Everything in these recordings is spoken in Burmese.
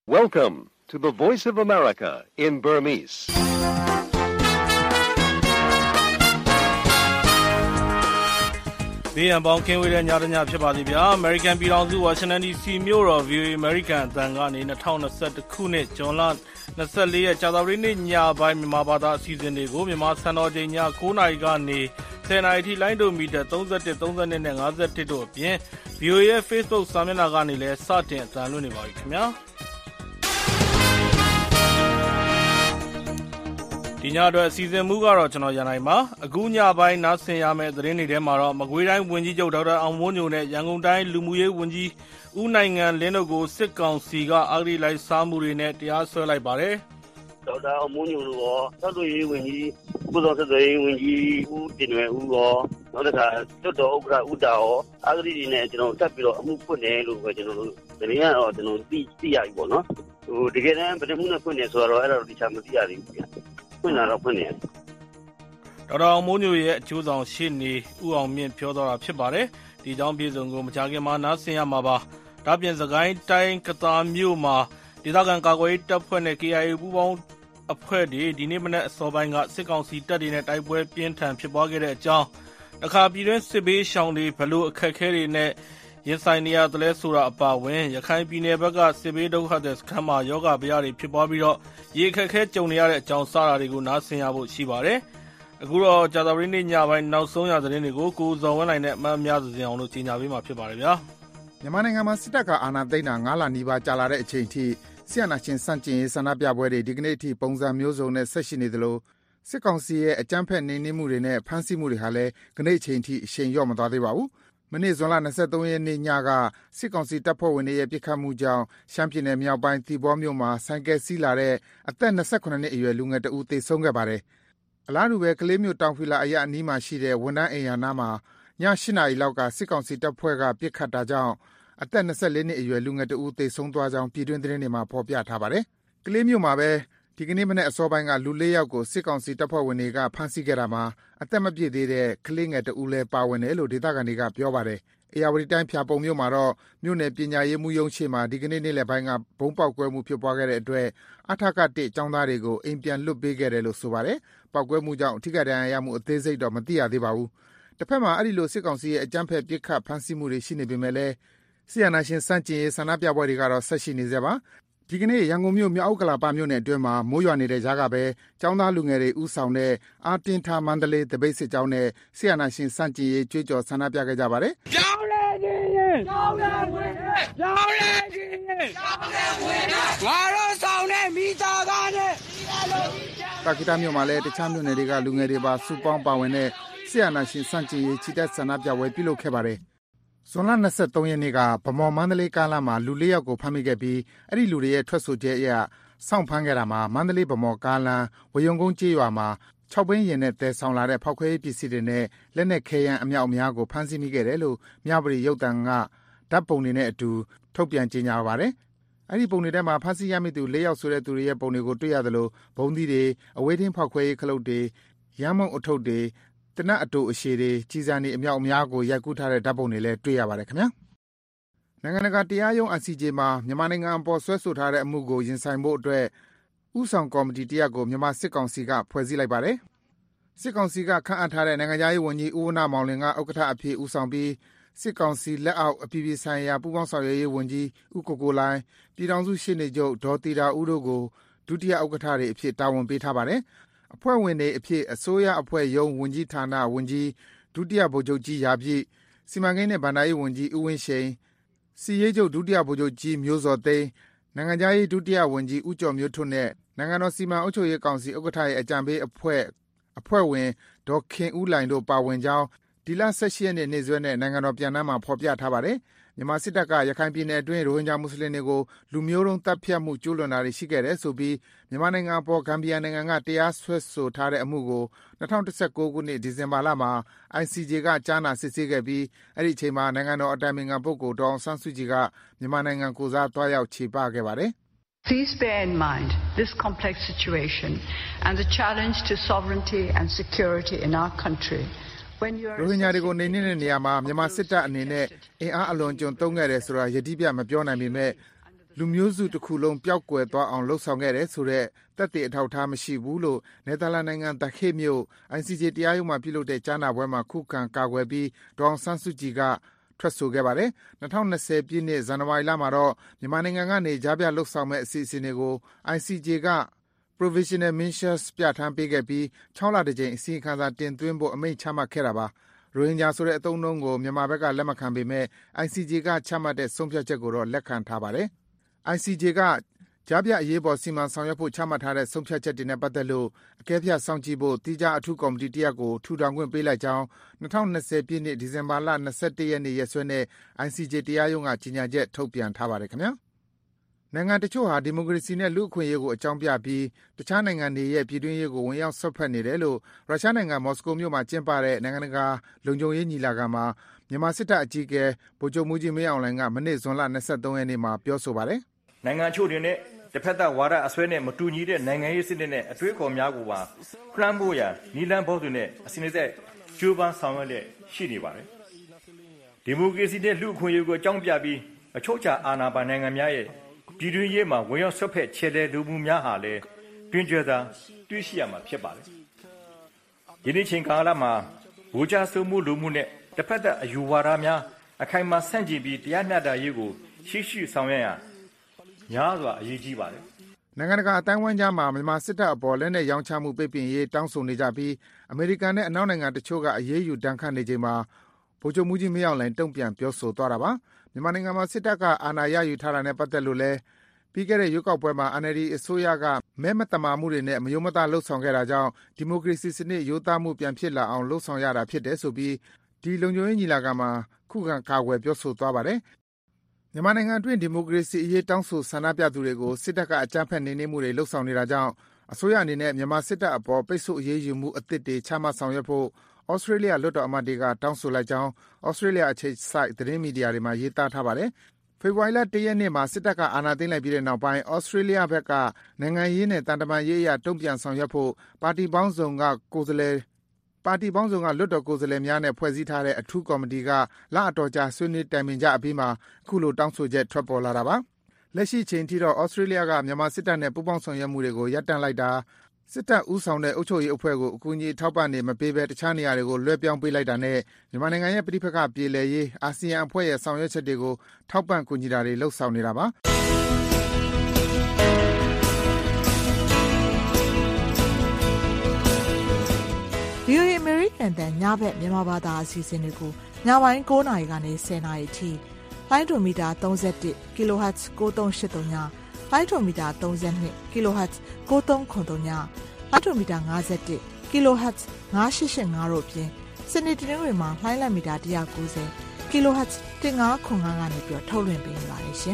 Welcome to the Voice of America in Burmese. ။ဒီအပေါင်းကင်းဝေးတဲ့ညတညဖြစ်ပါသည်ဗျာ။ American ပြည်ထောင်စု Washington DC မြို့တော် VOA American အသံကနေ2021ခုနှစ်ဇွန်လ24ရက်ကြာသပတေးနေ့ညပိုင်းမြန်မာဘာသာအစီအစဉ်တွေကိုမြန်မာစံတော်ချိန်ည9:00နာရီကနေ10:00နာရီထိလိုင်းဒိုမီတာ31 32နဲ့51တို့အပြင် VOA ရဲ့ Facebook စာမျက်နှာကနေလည်းစတင်အသံလွှင့်နေပါပြီခင်ဗျာ။ဒီညအတွက်အစီအစဉ်မူကတော့ကျွန်တော်ရန်နိုင်ပါအခုညပိုင်းနားဆင်ရမယ့်သတင်းတွေထဲမှာတော့မကွေးတိုင်းဝန်ကြီးချုပ်ဒေါက်တာအောင်မိုးညိုနဲ့ရန်ကုန်တိုင်းလူမှုရေးဝန်ကြီးဦးနိုင်ငံလင်းတို့ကိုစစ်ကောင်စီကအဂတိလိုက်စားမှုတွေနဲ့တရားစွဲလိုက်ပါတယ်ဒေါက်တာအောင်မိုးညိုတို့ရောဆက်သွယ်ရေးဝန်ကြီးကုသိုလ်ဆက်သွယ်ရေးဝန်ကြီးဦးတင်ရွယ်ဦးရောနောက်တစ်ခါတွတ်တော်ဥက္ကဋ္ဌဦးတာရောအဂတိတွေနဲ့ကျွန်တော်တက်ပြီးတော့အမှုဖွင့်တယ်လို့ပဲကျွန်တော်တို့သတင်းကတော့ကျွန်တော်သိရပြီပေါ့နော်ဟိုတကယ်တမ်းဗဒမှုနဲ့ဖွင့်တယ်ဆိုတော့အဲ့ဒါတော့တခြားမသိရသေးဘူးဗျဖွင့်လာတော့ဖွင့်နေတယ်ဒေါက်တာအောင်မိုးညိုရဲ့အကျိုးဆောင်ရှေ့နေဦးအောင်မြင့်ပြောသွားတာဖြစ်ပါတယ်ဒီကြောင့်ပြည်စုံကိုမကြခင်မှာနားဆင်ရမှာပါဒါပြင်စကိုင်းတိုင်းကသာမြို့မှာဒေသခံကာကွယ်ရေးတပ်ဖွဲ့နဲ့ KIA ပူးပေါင်းအဖွဲ့တွေဒီနေ့မနက်အစောပိုင်းကစစ်ကောင်စီတပ်တွေနဲ့တိုက်ပွဲပြင်းထန်ဖြစ်ပွားခဲ့တဲ့အကြောင်းတခါပြည်တွင်းစစ်ဘေးရှောင်တွေဘလို့အခက်အခဲတွေနဲ့ရင်ဆိုင်နေရတယ်လဲဆိုတာအပါအဝင်ရခိုင်ပြည်နယ်ဘက်ကစစ်ဘေးဒုက္ခသည်စခန်းမှာယောဂဗျာတွေဖြစ်ပွားပြီးတော့ရေအခက်အခဲကြုံနေရတဲ့အကြောင်းစတာတွေကိုနားဆင်ရဖို့ရှိပါတယ်အခုတော့ကြာသပတေးနေ့ညပိုင်းနောက်ဆုံးရသတင်းတွေကိုကိုဇော်ဝင်းနိုင်နဲ့အမှတ်အများစုအောင်လို့ကြီးညာပေးမှာဖြစ်ပါတယ်ဗျာမြန်မာနိုင်ငံမှာစစ်တပ်ကအာဏာသိမ်းတာ9လနီးပါးကြာလာတဲ့အချိန်ထိဆီယနာရှင်စန့်ကျင်ရေးဆန္ဒပြပွဲတွေဒီကနေ့အထိပုံစံမျိုးစုံနဲ့ဆက်ရှိနေသလိုစစ်ကောင်စီရဲ့အကြမ်းဖက်နှိမ်နင်းမှုတွေနဲ့ဖမ်းဆီးမှုတွေဟာလည်းကနေ့အချိန်ထိအရှိန်လျော့မသွားသေးပါဘူးမနေ့ဇွန်လ23ရက်နေ့ညကစစ်ကောင်စီတပ်ဖွဲ့ဝင်တွေရဲ့ပစ်ခတ်မှုကြောင့်ရှမ်းပြည်နယ်မြောက်ပိုင်းသီပေါမြို့မှာဆိုင်ကယ်စီးလာတဲ့အသက်28နှစ်အရွယ်လူငယ်တဦးသေဆုံးခဲ့ပါတယ်အလားတူပဲကလေးမြို့တောင်ဖီလာအရပ်အနီးမှာရှိတဲ့ဝန်ထမ်းအိမ်ယာနားမှာည8နာရီလောက်ကစစ်ကောင်စီတပ်ဖွဲ့ကပစ်ခတ်တာကြောင့်အသက်24နှစ်အရွယ်လူငယ်တဦးသေဆုံးသွားကြောင်းပြည်တွင်းသတင်းတွေမှာဖော်ပြထားပါတယ်ကလေးမြို့မှာပဲဒီကနေ့မနေ့အစောပိုင်းကလူ4ယောက်ကိုစစ်ကောင်စီတပ်ဖွဲ့ဝင်တွေကဖမ်းဆီးခဲ့တာမှာအသက်မပြည့်သေးတဲ့ကလေးငယ်တဦးလည်းပါဝင်တယ်လို့ဒေသခံတွေကပြောပါတယ်။အေရဝတီတိုင်းဖျာပုံမြို့မှာတော့မြို့နယ်ပညာရေးမှုရုံးရှိမှာဒီကနေ့နေ့လယ်ပိုင်းကဘုံပေါက်ကွဲမှုဖြစ်ပွားခဲ့တဲ့အတွက်အထက1ကျောင်းသားတွေကိုအိမ်ပြန်လွတ်ပေးခဲ့တယ်လို့ဆိုပါတယ်။ပေါက်ကွဲမှုကြောင့်အထိကဒဏ်ရာရမှုအသေးစိတ်တော့မသိရသေးပါဘူး။တစ်ဖက်မှာအဲ့ဒီလိုစစ်ကောင်စီရဲ့အကြမ်းဖက်ပစ်ခတ်ဖမ်းဆီးမှုတွေရှိနေပေမဲ့လည်းဆီယနာရှင်စန့်ကျင်ရေးဆန္ဒပြပွဲတွေကတော့ဆက်ရှိနေသေးပါဒီကနေ့ရန်ကုန်မြို့မြောက်ဥက္ကလာပမြို့နယ်အတွင်းမှာမိုးရွာနေတဲ့ကြားကပဲကျောင်းသားလူငယ်တွေဥဆောင်တဲ့အာတင်ထားမန္တလေးတပိတ်စစ်ကြောင်းနဲ့ဆီယနာရှင်စန့်ကျင်ရေးကြွေးကြော်ဆန္ဒပြခဲ့ကြပါတယ်။ကြောင်းလဲခြင်းကြောင်းလဲဝင်ကြောင်းလဲခြင်းကြောင်းလဲဝင်ငါတို့ဆောင်တဲ့မိသားသားနဲ့တာကိတာမြို့မှာလည်းတခြားမြို့နယ်တွေကလူငယ်တွေပါစုပေါင်းပါဝင်တဲ့ဆီယနာရှင်စန့်ကျင်ရေးချီတက်ဆန္ဒပြပွဲပြုလုပ်ခဲ့ပါတယ်ဇွန်လ23ရက်နေ့ကဗမော်မန္တလေးကားလမ်းမှာလူ4ယောက်ကိုဖမ်းမိခဲ့ပြီးအဲ့ဒီလူတွေရဲ့ထွက်ဆိုချက်အရစောင့်ဖမ်းခဲ့တာမှာမန္တလေးဗမော်ကားလမ်းဝယုံကုန်းကျေးရွာမှာ6ဘင်းရင်နဲ့တဲဆောင်လာတဲ့ဖောက်ခွဲရေးပစ္စည်းတွေနဲ့လက်နက်ခဲယမ်းအမြောက်အများကိုဖမ်းဆီးမိခဲ့တယ်လို့မြပရီရုပ်တံကဓာတ်ပုံတွေနဲ့အတူထုတ်ပြန်ကြေညာပါတယ်အဲ့ဒီပုံတွေထဲမှာဖမ်းဆီးရမိသူ4ယောက်ဆိုတဲ့သူတွေရဲ့ပုံတွေကိုတွေ့ရသလိုဘုံသီးတွေအဝေးထင်းဖောက်ခွဲရေးခလုတ်တွေရမ်းမုံအထုပ်တွေတနတ်အတူအရှိတွေကြီးစံနေအမြောက်အများကိုရိုက်ကူးထားတဲ့ဓာတ်ပုံတွေလည်းတွေ့ရပါတယ်ခင်ဗျာနိုင်ငံတကာတရားရုံး ICJ မှာမြန်မာနိုင်ငံအပေါ်ဆွဲဆိုထားတဲ့အမှုကိုရင်ဆိုင်ဖို့အတွက်ဥဆောင်ကော်မတီတရက်ကိုမြန်မာစစ်ကောင်စီကဖွဲ့စည်းလိုက်ပါတယ်စစ်ကောင်စီကခန့်အပ်ထားတဲ့နိုင်ငံသားရေးဝန်ကြီးဦးဝဏ္ဏမောင်လင်ကဥက္ကဋ္ဌအဖြစ်ဦးဆောင်ပြီးစစ်ကောင်စီလက်အောက်အပြည်ပြည်ဆိုင်ရာပူးပေါင်းဆောင်ရွက်ရေးဝန်ကြီးဦးကိုကိုလိုင်းပြည်ထောင်စုရှေ့နေချုပ်ဒေါ်တီတာဦးတို့ကိုဒုတိယဥက္ကဋ္ဌတွေအဖြစ်တာဝန်ပေးထားပါတယ်အဖွဲ့ဝင်တွေအဖြစ်အစိုးရအဖွဲ့ရုံးဝန်ကြီးဌာနဝန်ကြီးဒုတိယဗိုလ်ချုပ်ကြီးရာပြည့်စီမံကိန်းနဲ့ဗဏ္ဍာရေးဝန်ကြီးဦးဝင်းရှိန်စီရေးချုပ်ဒုတိယဗိုလ်ချုပ်ကြီးမျိုးစောသိန်းနိုင်ငံခြားရေးဒုတိယဝန်ကြီးဦးကျော်မျိုးထွန်းနဲ့နိုင်ငံတော်စီမံအုပ်ချုပ်ရေးကောင်စီဥက္ကဋ္ဌရဲ့အကြံပေးအဖွဲ့ဝင်ဒေါ်ခင်ဦးလိုင်တို့ပါဝင်ကြောင်းဒီလ18ရက်နေ့စွဲနဲ့နိုင်ငံတော်ပြန်တမ်းမှာဖော်ပြထားပါတယ်မြန်မာစစ်တပ်ကရခိုင်ပြည်နယ်အတွင်းရိုဟင်ဂျာမွတ်စလင်တွေကိုလူမျိုးတုံးတပ်ဖြတ်မှုကျူးလွန်တာတွေရှိခဲ့တယ်ဆိုပြီးမြန်မာနိုင်ငံအပေါ်ဂမ်ဘီယာနိုင်ငံကတရားစွဲဆိုထားတဲ့အမှုကို2019ခုနှစ်ဒီဇင်ဘာလမှာ ICJ ကကြားနာစစ်ဆေးခဲ့ပြီးအဲ့ဒီအချိန်မှာနိုင်ငံတော်အတိုင်ပင်ခံပုဂ္ဂိုလ်ဒေါအောင်ဆန်းစုကြည်ကမြန်မာနိုင်ငံကိုစားတွားရောက်ခြေပခဲ့ပါတယ် Please bear in mind this complex situation and the challenge to sovereignty and security in our country. ရိုဟင်ဂျာတွေကိုနေနေတဲ့နေရာမှာမြန်မာစစ်တပ်အနေနဲ့အင်အားအလွန်ကျွံသုံးခဲ့တယ်ဆိုတာယတိပြမပြောနိုင်ပေမဲ့လူမျိုးစုတစ်ခုလုံးပျောက်ကွယ်သွားအောင်လှုပ်ဆောင်ခဲ့တယ်ဆိုတဲ့သက်သေအထောက်အထားမရှိဘူးလို့နယ်သာလန်နိုင်ငံThe Hague မြို့ ICJ တရားရုံးမှာပြုလုပ်တဲ့ကြားနာပွဲမှာခုခံကာကွယ်ပြီးဒေါ်အောင်ဆန်းစုကြည်ကထွက်ဆိုခဲ့ပါတယ်။2020ပြည့်နှစ်ဇန်နဝါရီလမှာတော့မြန်မာနိုင်ငံကနေကြားပြလှုပ်ဆောင်မဲ့အစီအစဉ်တွေကို ICJ က Provisional Measures ပြဋ္ဌာန်းပေးခဲ့ပြီး6လတစ်ကြိမ်အစီရင်ခံစာတင်သွင်းဖို့အမိန့်ချမှတ်ခဲ့တာပါ။ရိုဟင်ဂျာဆိုတဲ့အသုံးအနှုန်းကိုမြန်မာဘက်ကလက်မခံပေမဲ့ ICJ ကချမှတ်တဲ့ဆုံးဖြတ်ချက်ကိုတော့လက်ခံထားပါတယ်။ ICJ ကကြားပြအရေးပေါ်စီမံဆောင်ရွက်ဖို့ချမှတ်ထားတဲ့ဆုံးဖြတ်ချက်တွေနဲ့ပတ်သက်လို့အကဲဖြတ်စောင့်ကြည့်ဖို့တိကျအထူးကော်မတီတစ်ရပ်ကိုထူထောင်ခွင့်ပေးလိုက်ကြောင်း2020ပြည့်နှစ်ဒီဇင်ဘာလ21ရက်နေ့ရက်စွဲနဲ့ ICJ တရားရုံးကကြေညာချက်ထုတ်ပြန်ထားပါတယ်ခင်ဗျာ။နိုင်ငံတချို့ဟာဒီမိုကရေစီနဲ့လူ့အခွင့်အရေးကိုအကြောင်းပြပြီးတခြားနိုင်ငံတွေရဲ့ပြည်တွင်းရေးကိုဝင်ရောက်ဆွတ်ဖက်နေတယ်လို့ရုရှားနိုင်ငံမော်စကိုမြို့မှာကျင်းပတဲ့နိုင်ငံတကာလုံခြုံရေးညီလာခံမှာမြန်မာစစ်တပ်အကြီးအကဲဗိုလ်ချုပ်မှူးကြီးမင်းအောင်လှိုင်ကမနေ့ဇွန်လ23ရက်နေ့မှာပြောဆိုပါတယ်။နိုင်ငံချို့တွေနဲ့တစ်ဖက်သက်ဝါဒအစွဲနဲ့မတူညီတဲ့နိုင်ငံရေးစနစ်နဲ့အတွေးအခေါ်များကိုပါဖျက်ဖို့ရန်နီလန်ဘောတွေနဲ့အစဉ်အဆက်ကျိုးပန်းဆောင်ရွက်လက်ရှိနေပါတယ်။ဒီမိုကရေစီနဲ့လူ့အခွင့်အရေးကိုအကြောင်းပြပြီးအချုပ်အခြာအာဏာပိုင်နိုင်ငံများရဲ့ပြည်တွင်းရေးမှာဝင်ရောက်ဆွတ်ဖက်ခြေလှယ်လူမှုများဟာလည်းတွင်ကျသာတွေ့ရှိရမှာဖြစ်ပါတယ်။ဒီနေ့ချိန်ကာလမှာဗိုလ်ချဆိုမှုလူမှုနဲ့တစ်ဖက်သက်အယူဝါဒများအခိုင်အမာဆန့်ကျင်ပြီးတရားမျှတရေးကိုရှိဆောင်ရွက်ရန်များစွာအရေးကြီးပါတယ်။နိုင်ငံတကာအတိုင်းအဝိုင်းကြားမှာမြန်မာစစ်တပ်အပေါ်လက်နက်ရောင်းချမှုပိတ်ပင်ရေးတောင်းဆိုနေကြပြီးအမေရိကန်နဲ့အနောက်နိုင်ငံတချို့ကအရေးယူတန်းခတ်နေချိန်မှာဗိုလ်ချုပ်မှူးကြီးမင်းအောင်လှိုင်တုံ့ပြန်ပြောဆိုသွားတာပါ။မြန်မာနိုင်ငံမှာစစ်တပ်ကအာဏာရယူထားတာနဲ့ပတ်သက်လို့လည်းပြီးခဲ့တဲ့ရွေးကောက်ပွဲမှာ NLD အစိုးရကမဲမသမာမှုတွေနဲ့မယိုးမသားလှုပ်ဆောင်ခဲ့တာကြောင့်ဒီမိုကရေစီစနစ်ရိုးသားမှုပြန်ဖြစ်လာအောင်လှုပ်ဆောင်ရတာဖြစ်တယ်ဆိုပြီးဒီလုံခြုံရေးညီလာခံမှာခုခံကာကွယ်ပြောဆိုသွားပါတယ်။မြန်မာနိုင်ငံအတွင်းဒီမိုကရေစီအရေးတောင်းဆိုဆန္ဒပြသူတွေကိုစစ်တပ်ကအကြမ်းဖက်နှိမ်နင်းမှုတွေလှုပ်ဆောင်နေတာကြောင့်အစိုးရအနေနဲ့မြန်မာစစ်တပ်အပေါ်ပိတ်ဆို့အရေးယူမှုအသစ်တွေချမှတ်ဆောင်ရွက်ဖို့ဩစတြေးလျလွှတ်တော်အမတ်တွေကတောင်းဆိုလိုက်ကြောင်းဩစတြေးလျအခြေစိုက်သတင်းမီဒီယာတွေမှာရေးသားထားပါတယ်။ဖေဖော်ဝါရီလ1ရက်နေ့မှာစစ်တပ်ကအာဏာသိမ်းလိုက်ပြီးတဲ့နောက်ပိုင်းဩစတြေးလျဘက်ကနိုင်ငံရေးနဲ့တန်တမာရေးအရတုံ့ပြန်ဆောင်ရွက်ဖို့ပါတီပေါင်းစုံကလွှတ်တော်ကိုယ်စားလှယ်များနဲ့ဖွဲ့စည်းထားတဲ့အထူးကော်မတီကလအတော်ကြာဆွေးနွေးတိုင်ပင်ကြအပြီးမှာအခုလိုတောင်းဆိုချက်ထွက်ပေါ်လာတာပါ။လက်ရှိချိန်ထိတော့ဩစတြေးလျကမြန်မာစစ်တပ်နဲ့ပူးပေါင်းဆောင်ရွက်မှုတွေကိုရပ်တန့်လိုက်တာစစ်တပ်ဦးဆောင်တဲ့အုပ်ချုပ်ရေးအဖွဲ့ကိုအကူအညီထောက်ပံ့နေမပေးဘဲတခြားနေရာတွေကိုလွှဲပြောင်းပေးလိုက်တာနဲ့မြန်မာနိုင်ငံရဲ့ပြည်ပခပြေလည်ရေးအာဆီယံအဖွဲ့ရဲ့ဆောင်ရွက်ချက်တွေကိုထောက်ပံ့ကူညီတာတွေလှုပ်ဆောင်နေတာပါ။ VOA American တန်ညဘက်မြန်မာဘာသာအစီအစဉ်တွေကိုညပိုင်း9:00နာရီကနေ10:00နာရီအထိလိုင်းဒိုမီတာ31 kHz 9383ညလိုင်းဒိုမီတာ32 kHz 9393ညလိုင်းဒိုမီတာ51 kHz 9885တို့ပြင်စနေတနင်္ဂနွေမှာလိုင်းလံမီတာ190 kHz 1505ကနေပြီးထုတ်လွှင့်ပေးနေပါတယ်ရှင်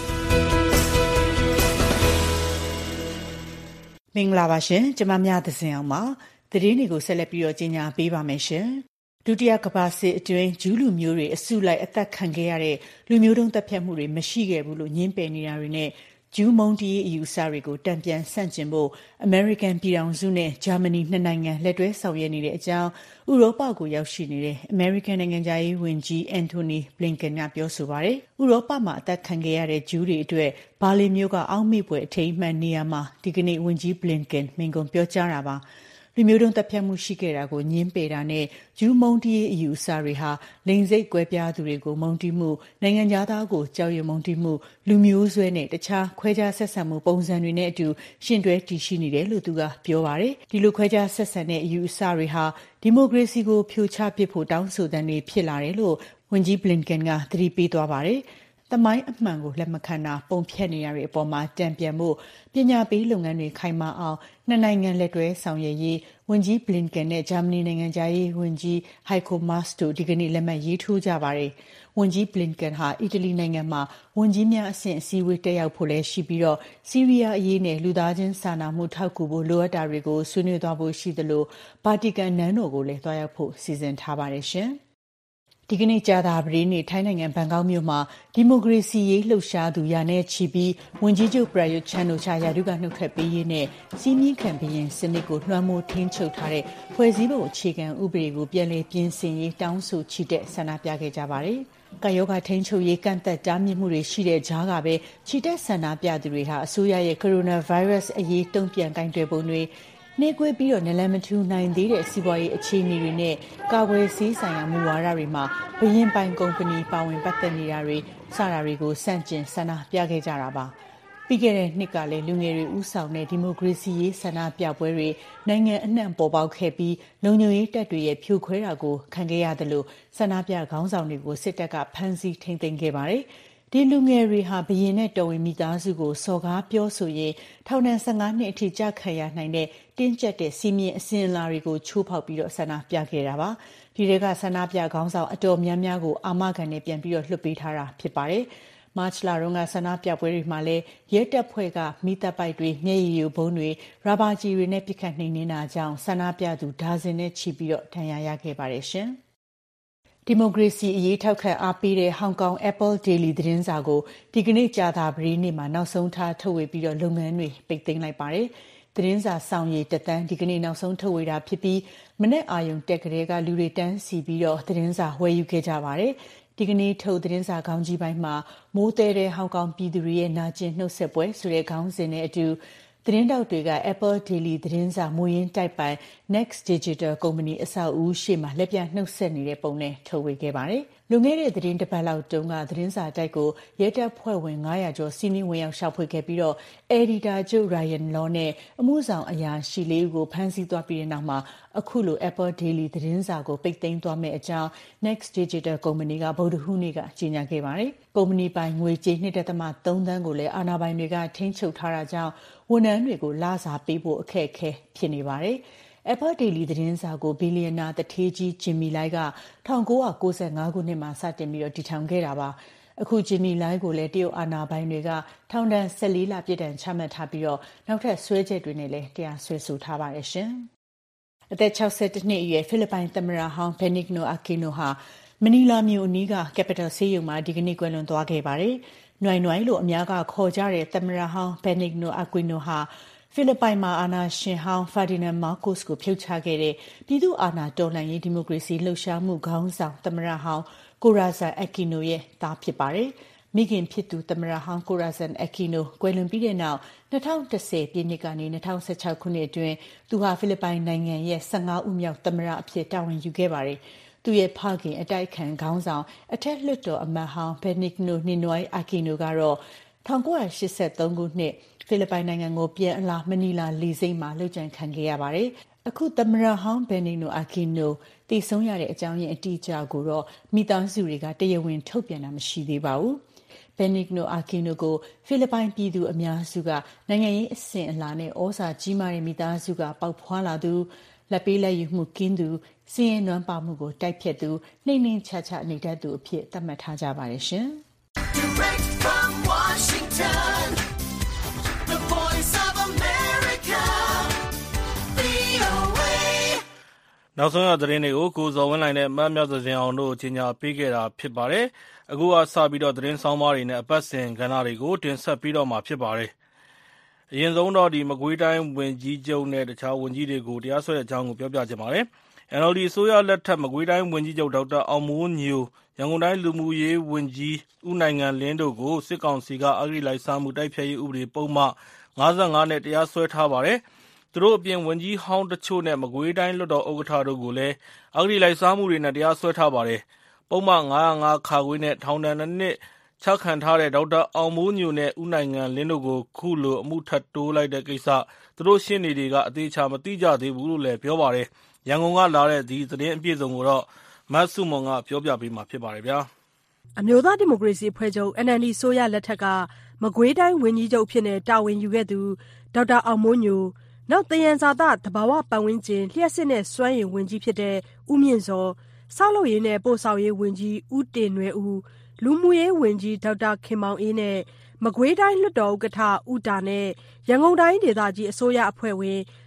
မင်္ဂလာပါရှင်ကျွန်မမြသဇင်အောင်ပါသတင်းတွေကိုဆက်လက်ပြီးတော့ကြီးညာပေးပါမယ်ရှင်ဒုတိယကမ္ဘာစစ်အတွင်းဂျူးလူမျိုးတွေအစုလိုက်အသက်ခံခဲ့ရတဲ့လူမျိုးတုံးတပ်ဖြတ်မှုတွေမရှိခဲ့ဘူးလို့ညင်းပယ်နေတာတွေနဲ့ဂျူးမုန်းတီးအယူအဆတွေကိုတံပြန်ဆန့်ကျင်ဖို့အမေရိကန်ပြည်ထောင်စုနဲ့ဂျာမနီနှစ်နိုင်ငံလက်တွဲဆောင်ရွက်နေတဲ့အကြောင်းဥရောပကိုရောက်ရှိနေတဲ့အမေရိကန်နိုင်ငံသားရေးဝန်ကြီးအန်တိုနီဘလင်ကန်ကပြောဆိုပါတယ်။ဥရောပမှာအသက်ခံခဲ့ရတဲ့ဂျူးတွေအတွက်ဘာလင်မြို့ကအောက်မေ့ပွဲအထိမ်းအမှတ်နေရာမှာဒီကနေ့ဝန်ကြီးဘလင်ကန်မိန့်ခွန်းပြောကြားတာပါ။လူမျိုးတုံးတပ်ဖြတ်မှုရှိခဲ့တာကိုညင်းပယ်တာနဲ့ဂျူးမုန်းတီးအယူအဆတွေဟာလိင်စိတ်ကွဲပြားသူတွေကိုမုန်းတီးမှုနိုင်ငံသားကိုကြောက်ရွံ့မုန်းတီးမှုလူမျိုးဆွဲနဲ့တခြားခွဲခြားဆက်ဆံမှုပုံစံတွေနဲ့အတူရှင်တွဲတည်ရှိနေတယ်လို့သူကပြောပါတယ်ဒီလိုခွဲခြားဆက်ဆံတဲ့အယူအဆတွေဟာဒီမိုကရေစီကိုဖြိုချပစ်ဖို့တောင်းဆိုတဲ့တွေဖြစ်လာတယ်လို့ဝန်ကြီးဘလင်ကန်ကသတိပေးသွားပါတယ်သမိုင်းအမှန်ကိုလက်မခံတာပုံဖြတ်နေရတဲ့အပေါ်မှာတံပြန်မှုပညာပေးလုပ်ငန်းတွေခိုင်မာအောင်နှစ်နိုင်ငံလက်တွဲဆောင်ရွက်ရေးဝန်ကြီးဘလင်ကန်နဲ့ဂျာမနီနိုင်ငံသားရေးဝန်ကြီးဟိုက်ကိုမတ်စ်တို့ဒီကနေ့လက်မှတ်ရေးထိုးကြပါတယ်ဝန်ကြီးဘလင်ကန်ဟာအီတလီနိုင်ငံမှာဝန်ကြီးများအဆင့်အစည်းအဝေးတက်ရောက်ဖို့လည်းရှိပြီးတော့ဆီးရီးယားအရေးနဲ့လူသားချင်းစာနာမှုထောက်ကူဖို့လိုအပ်တာတွေကိုဆွေးနွေးသွားဖို့ရှိသလိုပါတီကန်နန်းတော်ကိုလည်းတွားရောက်ဖို့စီစဉ်ထားပါတယ်ရှင်ဒီကနေ့ကြာသပတေးနေ့ထိုင်းနိုင်ငံဘန်ကောက်မြို့မှာဒီမိုကရေစီရေးလှုပ်ရှားသူရာနဲ့ချီပြီးဝန်ကြီးချုပ်ပရာယွတ်ချန်အိုချာရာထူးကနှုတ်ထွက်ပေးရေးနဲ့စီးမြင့်ခံဘရင်စနစ်ကိုလွှမ်းမိုးထိန်းချုပ်ထားတဲ့ဖွဲ့စည်းပုံအခြေခံဥပဒေကိုပြန်လည်ပြင်ဆင်ရေးတောင်းဆိုချီတက်ဆန္ဒပြခဲ့ကြပါတယ်။ကာယောဂထိန်းချုပ်ရေးကန့်သက်တားမြစ်မှုတွေရှိတဲ့ကြားကပဲချီတက်ဆန္ဒပြသူတွေဟာအစိုးရရဲ့ကိုရိုနာဗိုင်းရပ်စ်အရေးတုံ့ပြန်ကိုင်တွယ်ပုံတွေနှေးကွေးပြီးနလန်မထူနိုင်သေးတဲ့စီးပွားရေးအခြေအနေတွေနဲ့ကာကွယ်ဆေးဆိုင်ရာမူဝါဒတွေမှာဘယင်ပိုင်ကုမ္ပဏီပါဝင်ပတ်သက်နေတာတွေစတာတွေကိုစန့်ကျင်ဆန္ဒပြခဲ့ကြတာပါပြီးခဲ့တဲ့နှစ်ကလည်းလူငယ်တွေဥဆောင်တဲ့ဒီမိုကရေစီရေးဆန္ဒပြပွဲတွေနိုင်ငံအနှံ့ပေါ်ပေါက်ခဲ့ပြီးလုံခြုံရေးတပ်တွေရဲ့ဖြိုခွဲတာကိုခံခဲ့ရသလိုဆန္ဒပြခေါင်းဆောင်တွေကိုစစ်တပ်ကဖမ်းဆီးထိန်းသိမ်းခဲ့ပါတယ်ဒီလူငယ်တွေဟာဘရင်နဲ့တော်ဝင်မိသားစုကိုစော်ကားပြောဆိုရင်ထောင်ဒဏ်15နှစ်အထိကြာခံရနိုင်တဲ့တင်းကျပ်တဲ့စီမင်းအစဉ်အလာတွေကိုချိုးဖောက်ပြီးဆန္ဒပြခဲ့တာပါဒီတွေကဆန္ဒပြခေါင်းဆောင်အတော်များများကိုအာမခံနဲ့ပြန်ပြီးလွှတ်ပေးထားတာဖြစ်ပါတယ်မတ်လတုန်းကဆန္ဒပြပွဲတွေမှာလည်းရဲတပ်ဖွဲ့ကမိတပ်ပိုက်တွေမျက်ရည်ယိုဗုံးတွေရာဘာကျည်တွေနဲ့ပစ်ခတ်နှိမ်နင်းတာကြောင့်ဆန္ဒပြသူဒါဇင်နဲ့ချီပြီးဒဏ်ရာရခဲ့ပါတယ်ရှင်ဒီမိုကရေစီအရေးထောက်ခံအားပေးတဲ့ဟောင်ကောင် Apple Daily သတင်းစာကိုဒီကနေ့ကြာသပတေးနေ့မှာနောက်ဆုံးထားထုတ်ဝေပြီးလုပ်ငန်းတွေပိတ်သိမ်းလိုက်ပါတယ်။သတင်းစာစောင့်ရည်တသန်းဒီကနေ့နောက်ဆုံးထုတ်ဝေတာဖြစ်ပြီးမနေ့အာရုံတက်ကလေးကလူတွေတန်းစီပြီးသတင်းစာဝယ်ယူခဲ့ကြပါတယ်။ဒီကနေ့ထုတ်သတင်းစာခေါင်းကြီးပိုင်းမှာမိုးတဲတဲ့ဟောင်ကောင်ပြည်သူတွေရဲ့နာကျင်နှုတ်ဆက်ပွဲဆိုတဲ့ခေါင်းစဉ်နဲ့အတူသတင်းတောက်တွေက Apple Daily သတင်းစာမူရင်းတိုက်ပိုင် Next Digital ကုမ္ပဏီအဆောက်အဦရှေ့မှာလက်ပြနှုတ်ဆက်နေတဲ့ပုံနဲ့ထုတ်ဝေခဲ့ပါတယ်။လွန်ခဲ့တဲ့သတင်းတစ်ပတ်လောက်တုန်းကသတင်းစာတိုက်ကိုရဲတပ်ဖွဲ့ဝင်900ကျော်စီးနင်းဝင်ရောက်ရှာဖွေခဲ့ပြီးEditor ချုပ် Ryan Law နဲ့အမှုဆောင်အရာရှိ4ဦးကိုဖမ်းဆီးသွားပြီးတဲ့နောက်မှာအခုလို Apple Daily သတင်းစာကိုပိတ်သိမ်းသွားမယ့်အကြောင်း Next Digital ကုမ္ပဏီကဗုဒ္ဓဟူးနေ့ကကြေညာခဲ့ပါတယ်။ကုမ္ပဏီပိုင်ငွေကြေး 2.3 သန်းကိုလည်းအာဏာပိုင်တွေကထိန်းချုပ်ထားတာကြောင့်ဝန်ထမ်းတွေကိုလစာပေးဖို့အခက်အခဲဖြစ်နေပါတယ်။ Apple Daily သတင်းစာကိုဘီလီယံနာတထေးကြီးဂျင်မီလိုက်က1995ခုနှစ်မှာစတင်ပြီးတည်ထောင်ခဲ့တာပါအခုဂျင်မီလိုင်းကိုလည်းတရုတ်အာဏာပိုင်တွေကထောင်ဒဏ်14လပြစ်ဒဏ်ချမှတ်ထားပြီးနောက်ထပ်ဆွဲချက်တွေနဲ့လည်းတရားစွဲဆိုထားပါတယ်ရှင်အသက်62နှစ်အရွယ်ဖိလစ်ပိုင်သမ္မတဟောင်း Benigno Aquino ဟာမနီလာမြို့အနီးက Capital ဆေးရုံမှာဒီကနေ့ကွယ်လွန်သွားခဲ့ပါတယ်နွိုင်နွိုင်လို့အများကခေါ်ကြတဲ့သမ္မတဟောင်း Benigno Aquino ဟာဖိလစ်ပိုင်မှာအာဏာရှင်ဟောင်း Ferdinand Marcos ကိုဖြုတ်ချခဲ့တဲ့ပြည်သူ့အာဏာတော်လှန်ရေးဒီမိုကရေစီလှုပ်ရှားမှုခေါင်းဆောင်သမ္မတဟောင်း Corazon Aquino ရဲ့သားဖြစ်ပါတယ်။မိခင်ဖြစ်သူသမ္မတဟောင်း Corazon Aquino ကွယ်လွန်ပြီးတဲ့နောက်2010ပြည့်နှစ်ကနေ2016ခုနှစ်အတွင်းသူဟာဖိလစ်ပိုင်နိုင်ငံရဲ့15ဦးမြောက်သမ္မတအဖြစ်တာဝန်ယူခဲ့ပါတယ်။သူရဲ့ဖခင်အတိုက်ခံခေါင်းဆောင်အထက်လွှတ်တော်အမတ်ဟောင်း Benigno Ninoy Aquino ကတော့1983ခုနှစ်ဖိလစ်ပိုင်နိုင်ငံကိုပြန်အလာမနီလာလေဆိပ်မှာလှုပ်ကြံခံခဲ့ရပါတယ်။အခုသမ္မတဟောင်း Benigno Aquino တည်ဆုံးရတဲ့အကြောင်းရင်းအတိအကျကိုတော့မိသားစုတွေကတရားဝင်ထုတ်ပြန်တာမရှိသေးပါဘူး။ Benigno Aquino ကိုဖိလစ်ပိုင်ပြည်သူအများစုကနိုင်ငံရေးအစဉ်အလာနဲ့ဩဇာကြီးမားတဲ့မိသားစုကပေါက်ဖွားလာသူလက်ပေးလက်ယူမှုကင်းသူစည်ရင်နွမ်းပါမှုကိုတိုက်ဖြတ်သူနှိမ့်နှိမ့်ချချနေတတ်သူအဖြစ်သတ်မှတ်ထားကြပါတယ်ရှင်။ Direct from Washington, the voice of America, VOA. နောက်ဆုံးရသတင်းတွေကိုကိုဇော်ဝင်းနိုင်နဲ့မတ်မြောက်စင်အောင်တို့ကြီးညာပေးခဲ့တာဖြစ်ပါတယ်။အခုကစပြီးသတင်းဆောင်ပါးတွေနဲ့အပတ်စဉ်ကဏ္ဍတွေကိုတင်ဆက်ပြီးတော့မှာဖြစ်ပါတယ်။အရင်ဆုံးတော့မကွေးတိုင်းဝန်ကြီးချုပ်နဲ့တခြားဝန်ကြီးတွေကိုတရားစွဲတဲ့အကြောင်းကိုပြောပြချင်ပါတယ်။ NLD အစိုးရလက်ထက်မကွေးတိုင်းဝန်ကြီးချုပ်ဒေါက်တာအောင်မိုးညိုရန်ကုန်တိုင်းလူမှုရေးဝန်ကြီးဦးနိုင်ငံလင်းတို့ကိုစစ်ကောင်စီကအဂတိလိုက်စားမှုတိုက်ဖျက်ရေးဥပဒေပုဒ်မ55နဲ့တရားစွဲထားပါတယ်။သူတို့အပြင်ဝန်ကြီးဟောင်းတချို့နဲ့မကွေးတိုင်းလွှတ်တော်ဥက္ကဋ္ဌတို့ကိုလည်းအဂတိလိုက်စားမှုတွေနဲ့တရားစွဲထားပါတယ်။ပုဒ်မ505 နဲ့ထောင်ဒဏ်2 နှစ်ချခံထားတဲ့ဒေါက်တာအောင်မိုးညိုနဲ့ဦးနိုင်ငံလင်းတို့ကိုခုလိုအမှုထပ်တိုးလိုက်တဲ့ကိစ္စသူတို့ရှေ့နေတွေကအသေးချာမသိကြသေးဘူးလို့လည်းပြောပါတယ်။ရန်ကုန်ကလာတဲ့ဒီသတင်းအပြည့်အစုံကိုမဆုမွန်ကပြောပြပေးမှာဖြစ်ပါတယ်။အမျိုးသားဒီမိုကရေစီအဖွဲ့ချုပ် NLD အစိုးရလက်ထက်ကမကွေးတိုင်းဝန်ကြီးချုပ်အဖြစ်တာဝန်ယူခဲ့သူဒေါက်တာအောင်မိုးညိုသယံဇာတသဘာဝပတ်ဝန်းကျင်လျှပ်စစ်နဲ့စွမ်းအင်ဝန်ကြီးဦးမြင့်ဇော်ဆောက်လုပ်ရေးနဲ့ပို့ဆောင်ရေးဝန်ကြီးဦးတင်နွယ်ဦးလူမှုရေးဝန်ကြီးဒေါက်တာခင်မောင်အေးနဲ့မကွေးတိုင်းလွှတ်တော်ဥက္ကဋ္ဌဦးတာနဲ့ရန်ကုန်တိုင်းဒေသကြီးအစိုးရအဖွဲ့ဝင်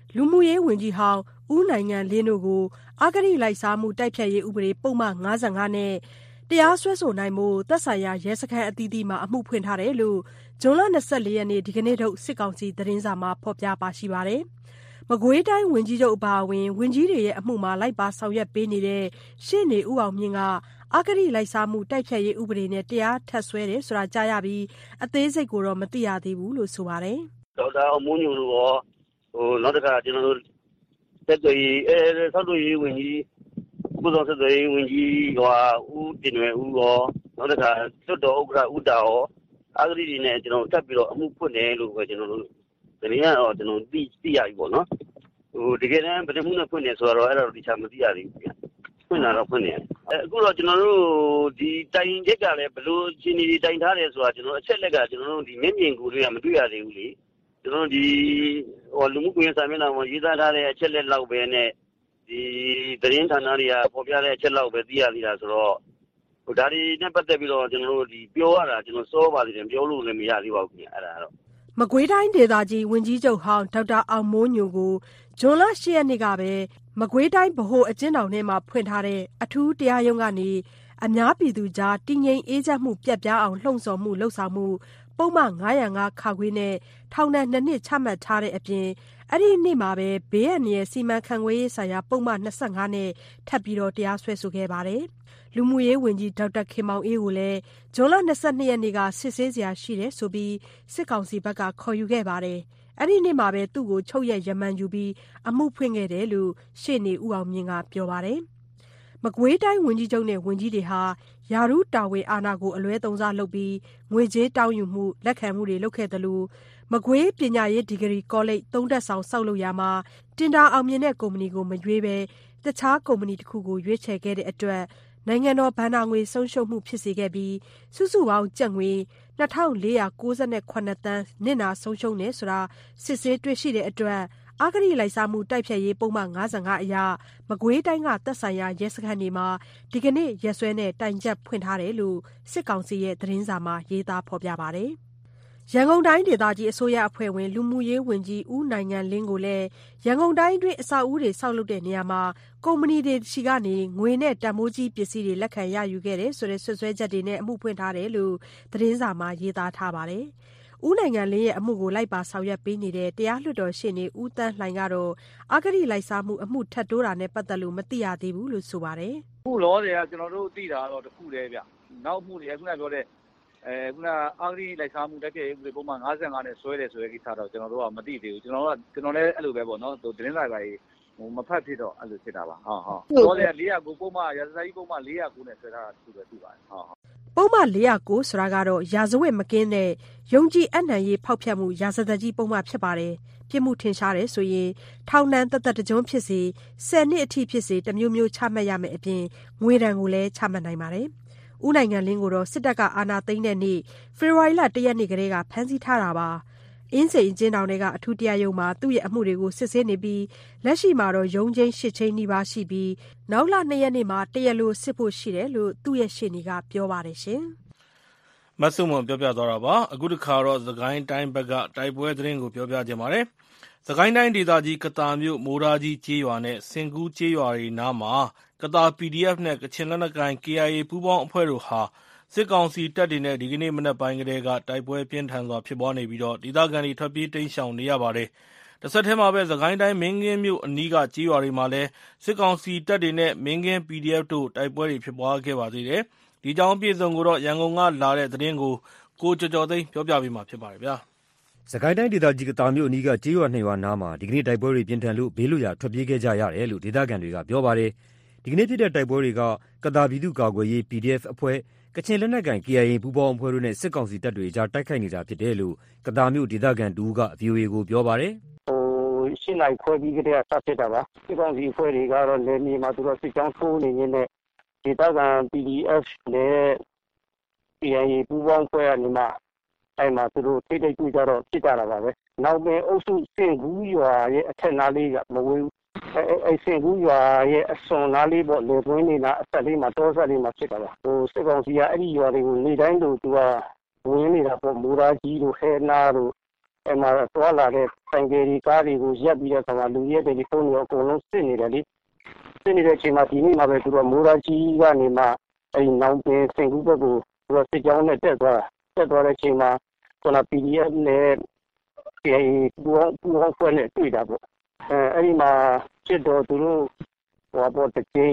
လူမှုရေးဝန်ကြီးဟောင်းဦးနိုင်ငံလင်းတို့ကိုအဂတိလိုက်စားမှုတိုက်ဖျက်ရေးဥပဒေပုဒ်မ55နဲ့တရားစွဲဆိုနိုင်ဖို့သက်ဆိုင်ရာရဲစခန်းအသီးသီးမှာအမှုဖွင့်ထားတယ်လို့ဇွန်လ24ရက်နေ့ဒီကနေ့ထုတ်စစ်ကောင်စီသတင်းစာမှာဖော်ပြပါရှိပါတယ်။မကွေးတိုင်းဝန်ကြီးချုပ်အပါအဝင်ဝန်ကြီးတွေရဲ့အမှုမှာလိုက်ပါဆောင်ရွက်ပေးနေတဲ့ရှေ့နေဦးအောင်မြင့်ကအဂတိလိုက်စားမှုတိုက်ဖျက်ရေးဥပဒေနဲ့တရားထပ်စွဲတယ်ဆိုတာကြားရပြီးအသေးစိတ်ကိုတော့မသိရသေးဘူးလို့ဆိုပါတယ်။ဒေါက်တာအောင်မိုးညိုတို့ရောနောက်တစ်ခါကျွန်တော်တို့တက်သွေးဆောက်လုပ်ရေးဝန်ကြီးကုသိုလ်ဆက်သွယ်ရေးဝန်ကြီးဦးတင်နွယ်ဦးရောနောက်တစ်ခါလွတ်တော်ဥက္ကဋ္ဌဦးတာရောအဂတိတွေနဲ့ကျွန်တော်တက်ပြီးတော့အမှုဖွင့်တယ်လို့ပဲကျွန်တော်တို့သတင်းကတော့ကျွန်တော်သိရပြီပေါ့နော်တကယ်တမ်းဗဒမှုနဲ့ဖွင့်တယ်ဆိုတော့အဲ့ဒါတော့ဒီချာမသိရသေးဘူးဗျဖွင့်တာတော့ဖွင့်တယ်အခုတော့ကျွန်တော်တို့ဒီတိုင်ချက်ကလည်းဘလို့ချင်းဒီတိုင်ထားတယ်ဆိုတာကျွန်တော်အချက်လက်ကကျွန်တော်တို့ဒီမျက်မြင်ကိုယ်တွေကမတွေ့ရသေးဘူးလေကျွန်တော်ဒီလူမှုကွန်ရက်စာမျက်နှာမှာရေးသားထားတဲ့အချက်လက်လောက်ပဲနဲ့ဒီသတင်းဌာနတွေကပေါ်ပြတဲ့အချက်လောက်ပဲသိရသေးတာဆိုတော့ဒါတွေနဲ့ပတ်သက်ပြီးတော့ကျွန်တော်တို့ဒီပြောရတာကျွန်တော်စောပါသေးတယ်ပြောလို့လည်းမရသေးပါဘူးခင်ဗျအဲ့ဒါတော့မကွေးတိုင်းဒေသကြီးဝန်ကြီးချုပ်ဟောင်းဒေါက်တာအောင်မိုးညိုကိုဇွန်လ10ရက်နေ့ကပဲမကွေးတိုင်းဗဟိုအကျဉ်းထောင်ထဲမှာဖွင့်ထားတဲ့အထူးတရားရုံးကနေအများပြည်သူကြားတည်ငြိမ်အေးချမ်းမှုပြတ်ပြားအောင်လှုံ့ဆော်မှုလှုပ်ဆောင်မှုပုံမှန်905ခါခွေးနဲ့ထောင်ဒဏ်2နှစ်ချမှတ်ထားတဲ့အပြင်အဲ့ဒီနေ့မှာပဲဘေးအန္တရာယ်စီမံခန့်ခွဲရေးဆိုင်ရာပုံမှန်25နဲ့ထပ်ပြီးတော့တရားစွဲဆိုခဲ့ပါတယ်။လူမှုရေးဝန်ကြီးဒေါက်တာခင်မောင်အေးကိုလည်းဇွန်လ22ရက်နေ့ကစစ်ဆေးစရာရှိတယ်ဆိုပြီးစစ်ကောင်စီဘက်ကခေါ်ယူခဲ့ပါတယ်။အဲ့ဒီနေ့မှာပဲသူ့ကိုချုပ်ရက်ရမန်ယူပြီးအမှုဖွင့်ခဲ့တယ်လို့ရှေ့နေဦးအောင်မြင့်ကပြောပါတယ်။မကွေးတိုင်းဝန်ကြီးချုပ်နဲ့ဝန်ကြီးတွေဟာယာရုတာဝန်အာဏာကိုအလွဲသုံးစားလုပ်ပြီးငွေကြေးတောင်းယူမှုလက်ခံမှုတွေလုပ်ခဲ့တယ်လို့မကွေးပညာရေးဒီဂရီကောလိပ်3တက်ဆောင်ဆောက်လုပ်ရာမှာတင်တာအောင်မြင်တဲ့ကုမ္ပဏီကိုမရွေးဘဲတခြားကုမ္ပဏီတစ်ခုကိုရွေးချယ်ခဲ့တဲ့အတွက်နိုင်ငံတော်ဘဏ္ဍာငွေဆုံးရှုံးမှုဖြစ်စေခဲ့ပြီးစုစုပေါင်းကျပ်ငွေ2498တန်းနစ်နာဆုံးရှုံးနေဆိုတာစစ်ဆေးတွေ့ရှိတဲ့အတွက်အဂတိလိုက်စားမှုတိုက်ဖျက်ရေးပုံမှန်55အရမကွေးတိုင်းကသက်ဆိုင်ရာရဲစခန်းတွေမှာဒီကနေ့ရက်စွဲနဲ့တိုင်ချက်ဖွင့်ထားတယ်လို့စစ်ကောင်စီရဲ့သတင်းစာမှာရေးသားဖော်ပြပါတယ်။ရန်ကုန်တိုင်းဒေသကြီးအစိုးရအဖွဲ့ဝင်လူမှုရေးဝန်ကြီးဦးနိုင်ငံလင်းကိုလည်းရန်ကုန်တိုင်းအတွင်းအဆောက်အဦတွေဆောက်လုပ်တဲ့နေရာမှာကုမ္ပဏီတွေရှိကနေငွေနဲ့တန်ဖိုးကြီးပစ္စည်းတွေလက်ခံရယူခဲ့တယ်ဆိုတဲ့ဆွဆွဲချက်တွေနဲ့အမှုဖွင့်ထားတယ်လို့သတင်းစာမှာရေးသားထားပါတယ်။ဦးနိုင်ငံလင်းရဲ့အမှုကိုလိုက်ပါဆောင်ရွက်ပေးနေတဲ့တရားလွှတ်တော်ရှေ့နေဦးတန်းလှိုင်ကတော့အဂတိလိုက်စားမှုအမှုထပ်တိုးတာနဲ့ပတ်သက်လို့မသိရသေးဘူးလို့ဆိုပါတယ်။အခုလောတွေကကျွန်တော်တို့သိတာတော့တစ်ခုတည်းဗျ။နောက်မှုတွေခုနပြောတဲ့ခုနအဂတိလိုက်စားမှုတက်ခဲ့ဥပဒေပုံမှန်55နဲ့ဆွဲတယ်ဆိုတဲ့ကိစ္စတော့ကျွန်တော်တို့ကမသိသေးဘူးကျွန်တော်လည်းအဲ့လိုပဲပေါ့နော်သတင်းစာတွေမဖတ်ဖြစ်တော့အဲ့လိုဖြစ်တာပါဟုတ်လောတွေက409ပုံမှန်ရာဇသတ်ကြီးပုံမှန်409နဲ့ဆွဲထားတာသူပဲသိပါတယ်ဟုတ်ပုံမှန်409ဆိုတာကတော့ရာဇဝတ်မကင်းတဲ့ယုံကြည်အနှံရေးဖောက်ဖျက်မှုရာဇသက်ကြီးပုံမှန်ဖြစ်ပါတယ်ပြစ်မှုထင်ရှားတယ်ဆိုရင်ထောင်ဒဏ်တကြွဖြစ်စေ10နှစ်အထိဖြစ်စေတမျိုးမျိုးချမှတ်ရမယ်အပြင်ငွေဒဏ်ကိုလည်းချမှတ်နိုင်ပါတယ်ဦးနိုင်ငံလင်းကိုတော့စစ်တပ်ကအာဏာသိမ်းတဲ့နေ့ဖေဖော်ဝါရီလ1ရက်နေ့ကတည်းကဖမ်းဆီးထားတာပါအင်းစိန်ကျင်းတောင်တွေကအထူးတရားရုံးမှာသူ့ရဲ့အမှုတွေကိုစစ်ဆေးနေပြီးလက်ရှိမှာတော့ရုံးချင်း8ချင်းနီးပါးရှိပြီးနောက်လ2ရက်နေ့မှာတရားလိုစစ်ဖို့ရှိတယ်လို့သူ့ရဲ့ရှေ့နေကပြောပါတယ်ရှင်မဆုမွန်ပြောပြသွားတာပါအခုတစ်ခါတော့သခိုင်းတိုင်းဘက်ကတိုက်ပွဲသတင်းကိုပြောပြခြင်းပါတယ်သခိုင်းတိုင်းဒေသကြီးကတာမြို့မိုးရာကြီးကျေးရွာနဲ့စင်ကူးကျေးရွာတွေနားမှာကတာ PDF နဲ့ကချင်လက်နက်ကိုင် KIA ပူးပေါင်းအဖွဲ့တို့ဟာစစ်ကောင်စီတပ်တွေနဲ့ဒီကနေ့မနက်ပိုင်းကတည်းကတိုက်ပွဲပြင်းထန်စွာဖြစ်ပွားနေပြီးဒေသခံတွေထွက်ပြေးတိမ်းရှောင်နေရပါတယ်။တစ်ဆက်တည်းမှာပဲစကိုင်းတိုင်းမင်းကင်းမြို့အနီးကကျေးရွာတွေမှာလည်းစစ်ကောင်စီတပ်တွေနဲ့မင်းကင်း PDF တို့တိုက်ပွဲတွေဖြစ်ပွားခဲ့ပါသေးတယ်။ဒီအကြောင်းအပြည့်အစုံကိုတော့ရန်ကုန်ကလာတဲ့သတင်းကိုကိုကျော်ကျော်သိန်းပြောပြပေးမှာဖြစ်ပါတယ်ဗျာ။စကိုင်းတိုင်းဒေသကြီးကတာမြို့အနီးကကျေးရွာ2ရွာနားမှာဒီကနေ့တိုက်ပွဲတွေပြင်းထန်လို့ဘေးလွတ်ရာထွက်ပြေးခဲ့ကြရတယ်လို့ဒေသခံတွေကပြောပါတယ်။ဒီကနေ့ဖြစ်တဲ့တိုက်ပွဲတွေကကတာပြည်သူ့ကာကွယ်ရေး PDF အဖွဲ့ကချင်လက်နက်ကိုင် KIA ပူးပေါင်းအဖွဲ့တို့နဲ့စစ်ကောင်စီတပ်တွေကြားတိုက်ခိုက်နေတာဖြစ်တယ်လို့ကတာမြို့ဒေသခံတူက VOA ကိုပြောပါတယ်။ရှင်းလိုက်ခွဲပြီးကတည်းကစဖြစ်တာပါ။စစ်ကောင်စီအဖွဲ့တွေကတော့လည်းမြေမှာသူတို့စစ်ကြောင်းထိုးနေနေတဲ့ဒေသခံ PDF နဲ့ KIA ပူးပေါင်းအဖွဲ့ကနေမှအဲ့မှာသူတို့ထိတ်ကြတော့ဖြစ်ကြတာပါပဲ။နောက်ပဲအုပ်စုစင်ကူးရွာရဲ့အထက်နားလေးကမဝေးဘူး။စင်ကူးရွာရဲ့အစွန်နားလေးပေါ့လေတွင်းနေတာအဆက်လေးမှာတောဆက်လေးမှာဖြစ်တာပါစစ်ကောင်စီကအဲ့ဒီရွာတွေကိုနေတိုင်းတို့သူကဝင်နေတာပေါ့မိုးရာကြီးတို့ဟဲနာတို့မှာသွားလာတဲ့ဆိုင်ကယ်တွေကားတွေကိုရပ်ပြီးတဲ့အခါမှာလူရဲတယ်လီဖုန်းတွေအကုန်လုံးစစ်နေတယ်လေစစ်နေတဲ့အချိန်မှာဒီနေ့မှာပဲသူတို့မိုးရာကြီးကနေမှအဲဒီနောင်ပင်စင်ကူးဘက်ကိုသူတို့စစ်ကြောင်းနဲ့တက်သွားတဲ့အချိန်မှာခုန PDF နဲ့ပူအောင်ဖွဲ့နဲ့တွေ့တာပေါ့အဲဒီမှာစစ်တော့သူတို့တစ်ချိန်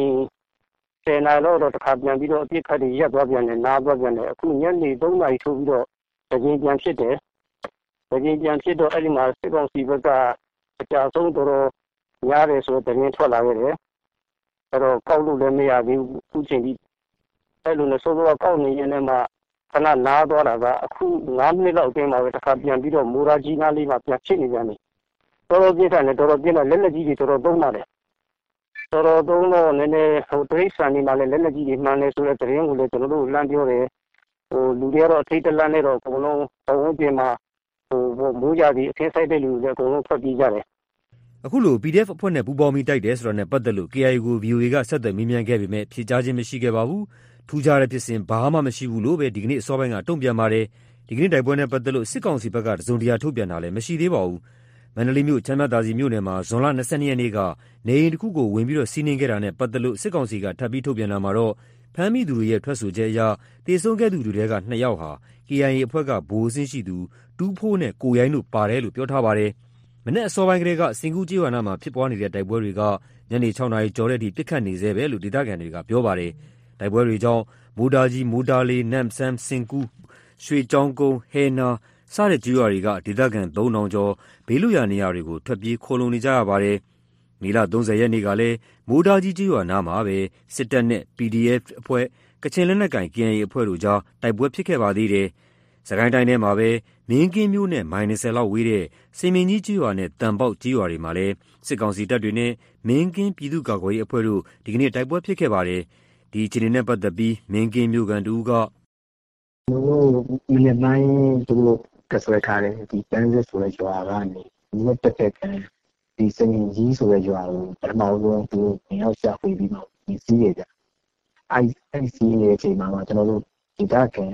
10 နာရီလောက်တော့တစ်ခါပြန်ပြီးတော့အပြစ်ခတ်တွေရပ်သွားပြန်တယ်နားသွားပြန်တယ်အခုညနေ3 နာရီထိုးပြီးတော့တစ်ချိန်ပြန်ဖြစ်တယ်တစ်ချိန်ပြန်ဖြစ်တော့အဲဒီမှာစစ်ကောင်စီဘက်ကအကြဆုံးတော်များတယ်ဆိုတော့တင်းထွက်လာခဲ့တယ်အဲ့တော့ကောက်လို့လည်းမရသေးဘူးအခုချိန်ကြီးအဲ့လိုနဲ့ဆိုတော့ကောက်နေရင်လည်းမှခဏနားသွားတာကအခု9 မိနစ်လောက်အတွင်းမှာပဲတစ်ခါပြန်ပြီးတော့မိုးရာကြီးနားလေးမှာပြန်ဖြစ်နေပြန်တယ်တော်တော်ပြင်းထန်တယ်တော်တော်ပြင်းတယ်လက်လက်ကြီးတွေတော်တော်သုံးပါတယ်တော်တော်သုံးတော့နည်းနည်းတရိတ်ဆန်နေမှလည်းလက်လက်ကြီးတွေမှန်နေဆိုတဲ့သတင်းကိုလည်းကျွန်တော်တို့လမ်းပြောတယ်လူတွေကတော့အထိတ်တလန့်နဲ့တော့အကုန်လုံးဘဝပြင်မှာမိုးကြသည်အထင်းဆိုင်တဲ့လူတွေအကုန်လုံးထွက်ပြေးကြတယ်အခုလို PDF အဖွဲ့နဲ့ပူးပေါင်းပြီးတိုက်တယ်ဆိုတာနဲ့ပတ်သက်လို့ KIA ကို VOA ကဆက်သွယ်မေးမြန်းခဲ့ပေမဲ့ဖြေကြားခြင်းမရှိခဲ့ပါဘူးထူးခြားတဲ့ဖြစ်စဉ်ဘာမှမရှိဘူးလို့ပဲဒီကနေ့အစောပိုင်းကတုံ့ပြန်ပါတယ်ဒီကနေ့တိုက်ပွဲနဲ့ပတ်သက်လို့စစ်ကောင်စီဘက်ကတစုံတရာထုတ်ပြန်တာလည်းမရှိသေးပါဘူးမန္တလေးမြို့ချမ်းမြသာစီမြို့နယ်မှာဇွန်လ22 ရက်နေ့ကနေအိမ်တစ်ခုကိုဝင်ပြီးတော့စီးနင်းခဲ့တာနဲ့ပတ်သက်လို့စစ်ကောင်စီကထပ်ပြီးထုတ်ပြန်လာမှာတော့ဖမ်းမိသူတွေရဲ့ထွက်ဆိုချက်အရတေဆုံးခဲ့သူတွေထဲက2 ယောက်ဟာ KIA အဖွဲ့ကဗိုလ်အဆင့်ရှိသူတူးဖိုးနဲ့ကိုရိုင်းတို့ပါတယ်လို့ပြောထားပါတယ်မနေ့အစောပိုင်းကလေးကစင်ကူးကျေးရွာနားမှာဖြစ်ပွားနေတဲ့တိုက်ပွဲတွေကညနေ6 နာရီကျော်တဲ့အထိပစ်ခတ်နေသေးပဲလို့ဒေသခံတွေကပြောပါတယ်တိုက်ပွဲတွေကြောင့်မိုးတာကြီးမိုးတာလေးနမ်ဆမ်စင်ကူးရွှေချောင်းကုန်းဟဲနာစတဲ့ကျေးရွာတွေကဒေသခံ3000ကျော်ဘေးလွတ်ရာနေရာတွေကိုထွက်ပြေးခိုလုံနေကြရပါတယ်မေလ30 ရက်နေ့ကလည်းမိုးတာကြီးကျေးရွာနားမှာပဲစစ်တပ်နဲ့ PDF အဖွဲ့ကချင်လက်နက်ကိုင် KIA အဖွဲ့တို့ကြားတိုက်ပွဲဖြစ်ခဲ့ပါသေးတယ်စကိုင်းတိုင်းထဲမှာပဲမင်းကင်းမြို့နဲ့မိုင်20လောက်ဝေးတဲ့စိန်မင်းကြီးကျေးရွာနဲ့တန်ပေါက်ကျေးရွာတွေမှာလည်းစစ်ကောင်စီတပ်တွေနဲ့မင်းကင်းပြည်သူ့ကာကွယ်ရေးအဖွဲ့တို့ဒီကနေ့တိုက်ပွဲဖြစ်ခဲ့ပါတယ်ဒီအခြေအနေနဲ့ပတ်သက်ပြီးမင်းကင်းမြို့ကန်တူကမင်းနိုင်သူတို့ကဆွဲထားတဲ့ဒီတန်းစစ်ဆိုတဲ့ရွာကနေမြတ်တက်ခံဒီစိန်မင်းကြီးဆိုတဲ့ရွာကိုပထမဆုံးသူတို့နေရောက်ရှာဖွေပြီးမှဒီစီးရကြအဲ့စီးနေတဲ့အချိန်မှာကျွန်တော်တို့ဒီတာကန်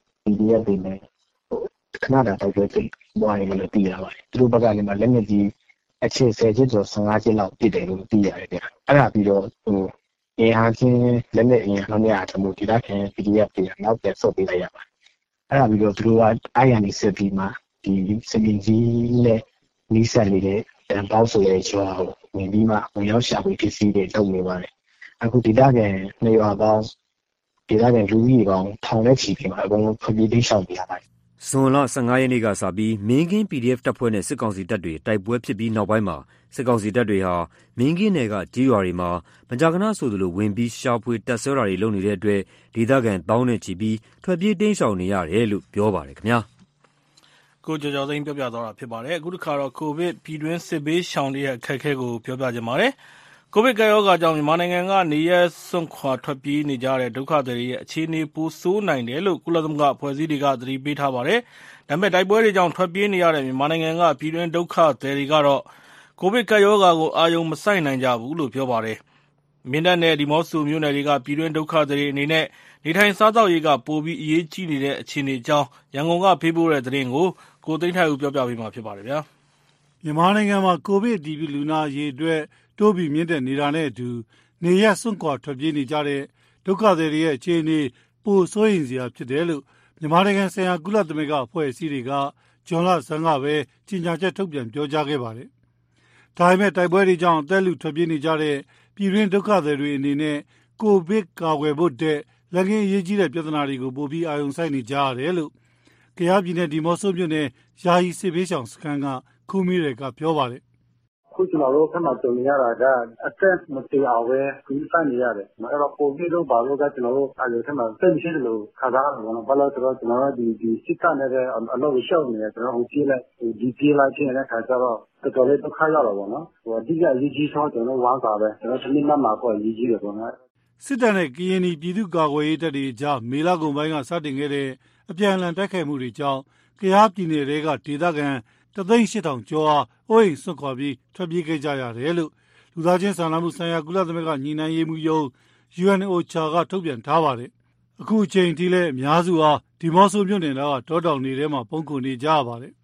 PDF တွေနဲ့ခဏတာတိုက်ပွဲဖြစ်ပွားနေတယ်လို့သိရပါတယ်သူတို့ဘက်ကလည်းလက်ငယ်ကြီးအချက်10ချက်ကျော်15ချက်လောက်ပြစ်တယ်လို့သိရတယ်ဗျအဲ့ဒါပြီးတော့အင်အားချင်းလက်နက်အင်အားနဲ့အားတမို့ဒီတာကန် PDF တွေနောက်ပြန်ဆုတ်ပေးလိုက်ရပါတယ်အဲ့ဒါပြီးတော့သူတို့ကအိုင်ရန်ဒီစစ်ပြီးမှဒီစင်ကြီးနဲ့နီးစပ်နေတဲ့တန်ပေါက်ဆိုတဲ့ရွာကိုဝင်ပြီးမှဝင်ရောက်ရှာဖွေဖြစ်စီတွေလုပ်နေပါတယ်အခုဒီတာကန်နေရွာပေါင်းဒေသခံလူကြီးပေါင်းထောင်နဲ့ချီပြီးမှအကုန်လုံးဖွံ့ဖြိုးတိရှောင်နေရပါတယ်ဇွန်လ15 ရက်နေ့ကစပြီးမင်းကင်း PDF တပ်ဖွဲ့နဲ့စစ်ကောင်စီတပ်တွေတိုက်ပွဲဖြစ်ပြီးနောက်ပိုင်းမှာစစ်ကောင်စီတပ်တွေဟာမင်းကင်းနယ်ကကျေးရွာတွေမှာမကြာခဏဆိုသလိုဝင်ပြီးရှာဖွေတပ်ဆွဲတာတွေလုပ်နေတဲ့အတွက်ဒေသခံတောင်းနဲ့ချီပြီးထွက်ပြေးတိမ်းရှောင်နေရတယ်လို့ပြောပါတယ်ခင်ဗျာကိုကျော်ကျော်သိန်းပြောပြသွားတာဖြစ်ပါတယ်အခုတစ်ခါတော့ကိုဗစ်ပြည်တွင်းစစ်ဘေးရှောင်တွေရဲ့အခက်အခဲကိုပြောပြကြပါမယ်ကိုဗစ်ကပ်ရောဂါကြောင့်မြန်မာနိုင်ငံကနေရစွန့်ခွာထွက်ပြေးနေကြတဲ့ဒုက္ခသည်တွေရဲ့အခြေအနေပိုဆိုးနိုင်တယ်လို့ကုလသမဂ္ဂအဖွဲ့အစည်းတွေကသတိပေးထားပါတယ်။ဒါပေမဲ့တိုက်ပွဲတွေကြောင့်ထွက်ပြေးနေရတဲ့မြန်မာနိုင်ငံကပြည်တွင်းဒုက္ခသည်တွေကတော့ကိုဗစ်ကပ်ရောဂါကိုအာရုံမစိုက်နိုင်ကြဘူးလို့ပြောပါတယ်။မင်းတပ်နဲ့ဒီမော့ဆိုမြို့နယ်တွေကပြည်တွင်းဒုက္ခသည်တွေအနေနဲ့နေထိုင်စားသောက်ရေးကပိုပြီးအရေးကြီးနေတဲ့အခြေအနေအကြောင်းရန်ကုန်ကဖေးပို့တဲ့သတင်းကိုကိုသိန်းထိုက်ဦးပြောပြပေးမှာဖြစ်ပါတယ်ဗျာ။မြန်မာနိုင်ငံမှာကိုဗစ်အတည်ပြုလူနာရေအတွက်တိုးပြီးမြင့်တက်နေတာနဲ့အတူနေရစွန့်ခွာထွက်ပြေးနေကြတဲ့ဒုက္ခသည်တွေရဲ့အခြေအနေပိုစိုးရိမ်စရာဖြစ်တယ်လို့မြန်မာနိုင်ငံဆိုင်ရာကုလသမဂ္ဂအဖွဲ့အစည်းတွေကဇွန်လ10ကပဲကြေညာချက်ထုတ်ပြန်ပြောကြားခဲ့ပါတယ်။ဒါပေမဲ့တိုက်ပွဲတွေကြောင့်အသက်လူထွက်ပြေးနေကြတဲ့ပြည်တွင်းဒုက္ခသည်တွေအနေနဲ့ကိုဗစ်ကာကွယ်ဖို့တဲ့လက်ငင်းအရေးကြီးတဲ့ပြဿနာတွေကိုပိုပြီးအာရုံစိုက်နေကြရတယ်လို့ကယားပြည်နယ်ဒီမော့ဆိုမြို့နယ်ယာယီစစ်ဘေးရှောင်စခန်းကခူမီးတွေကပြောပါတယ်ခုကျွန်တော်တို့ခက်မှကြုံနေရတာကအသက်မသေးအောင်ပဲဒီစနေရတယ်။အဲ့တော့ပုံပြီးတော့ဘာလို့ကကျွန်တော်တို့အဲ့ဒီခက်မှသိရှိတယ်လို့ခါသားတယ်ဘာလို့ဆိုတော့ကျွန်တော်တို့ဒီစစ်ကနဲ့အလုပ်ရှောက်နေတယ်ကျွန်တော်ဟိုပြေးလိုက်ဒီပြေးလိုက်ခြင်းနဲ့ခါကြတော့တော်တော်လေးဒုက္ခရောက်တော့ဗောနော်။ဟိုအဓိကအရေးကြီးဆုံးကျွန်တော်ဝမ်းစာပဲကျွန်တော်သမီးမမကိုအရေးကြီးတယ်ဗောနော်။စစ်တပ်နဲ့ကရင်ပြည်သူ့ကာကွယ်ရေးတပ်တွေကြားမေလကုန်ပိုင်းကစတင်ခဲ့တဲ့အပြန်အလှန်တိုက်ခိုက်မှုတွေကြောင့်ကယားပြည်နယ်တွေကဒေသခံ1,800,000 ကျော်အားအိုးအိမ်စွန့်ခွာပြီးထွက်ပြေးခဲ့ကြရတယ်လို့လူသားချင်းစာနာမှုဆိုင်ရာကုလသမဂ္ဂညီနိုင်ရေးမှူးရုံး UNOCHA ကထုတ်ပြန်ထားပါတယ်။အခုအချိန်ထိလည်းအများစုဟာဒီမော့ဆိုမြို့နယ်ကတောတောင်တွေထဲမှာပုန်းခိုနေကြရပါတယ်။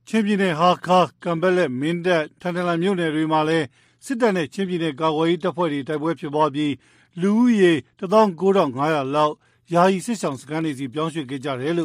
ချင်းပြည်နယ်ဟာခါကံပက်လက်မင်းတပ်ထန်တလန်မြို့နယ်တွေမှာလည်းစစ်တပ်နဲ့ချင်းပြည်နယ်ကာကွယ်ရေးတပ်ဖွဲ့တွေတိုက်ပွဲဖြစ်ပွားပြီးလူဦးရေ 19,500 လောက်ယာယီစစ်ဆောင်စခန်းတွေစီပြောင်းရွှေ့ခဲ့ကြတယ်လို့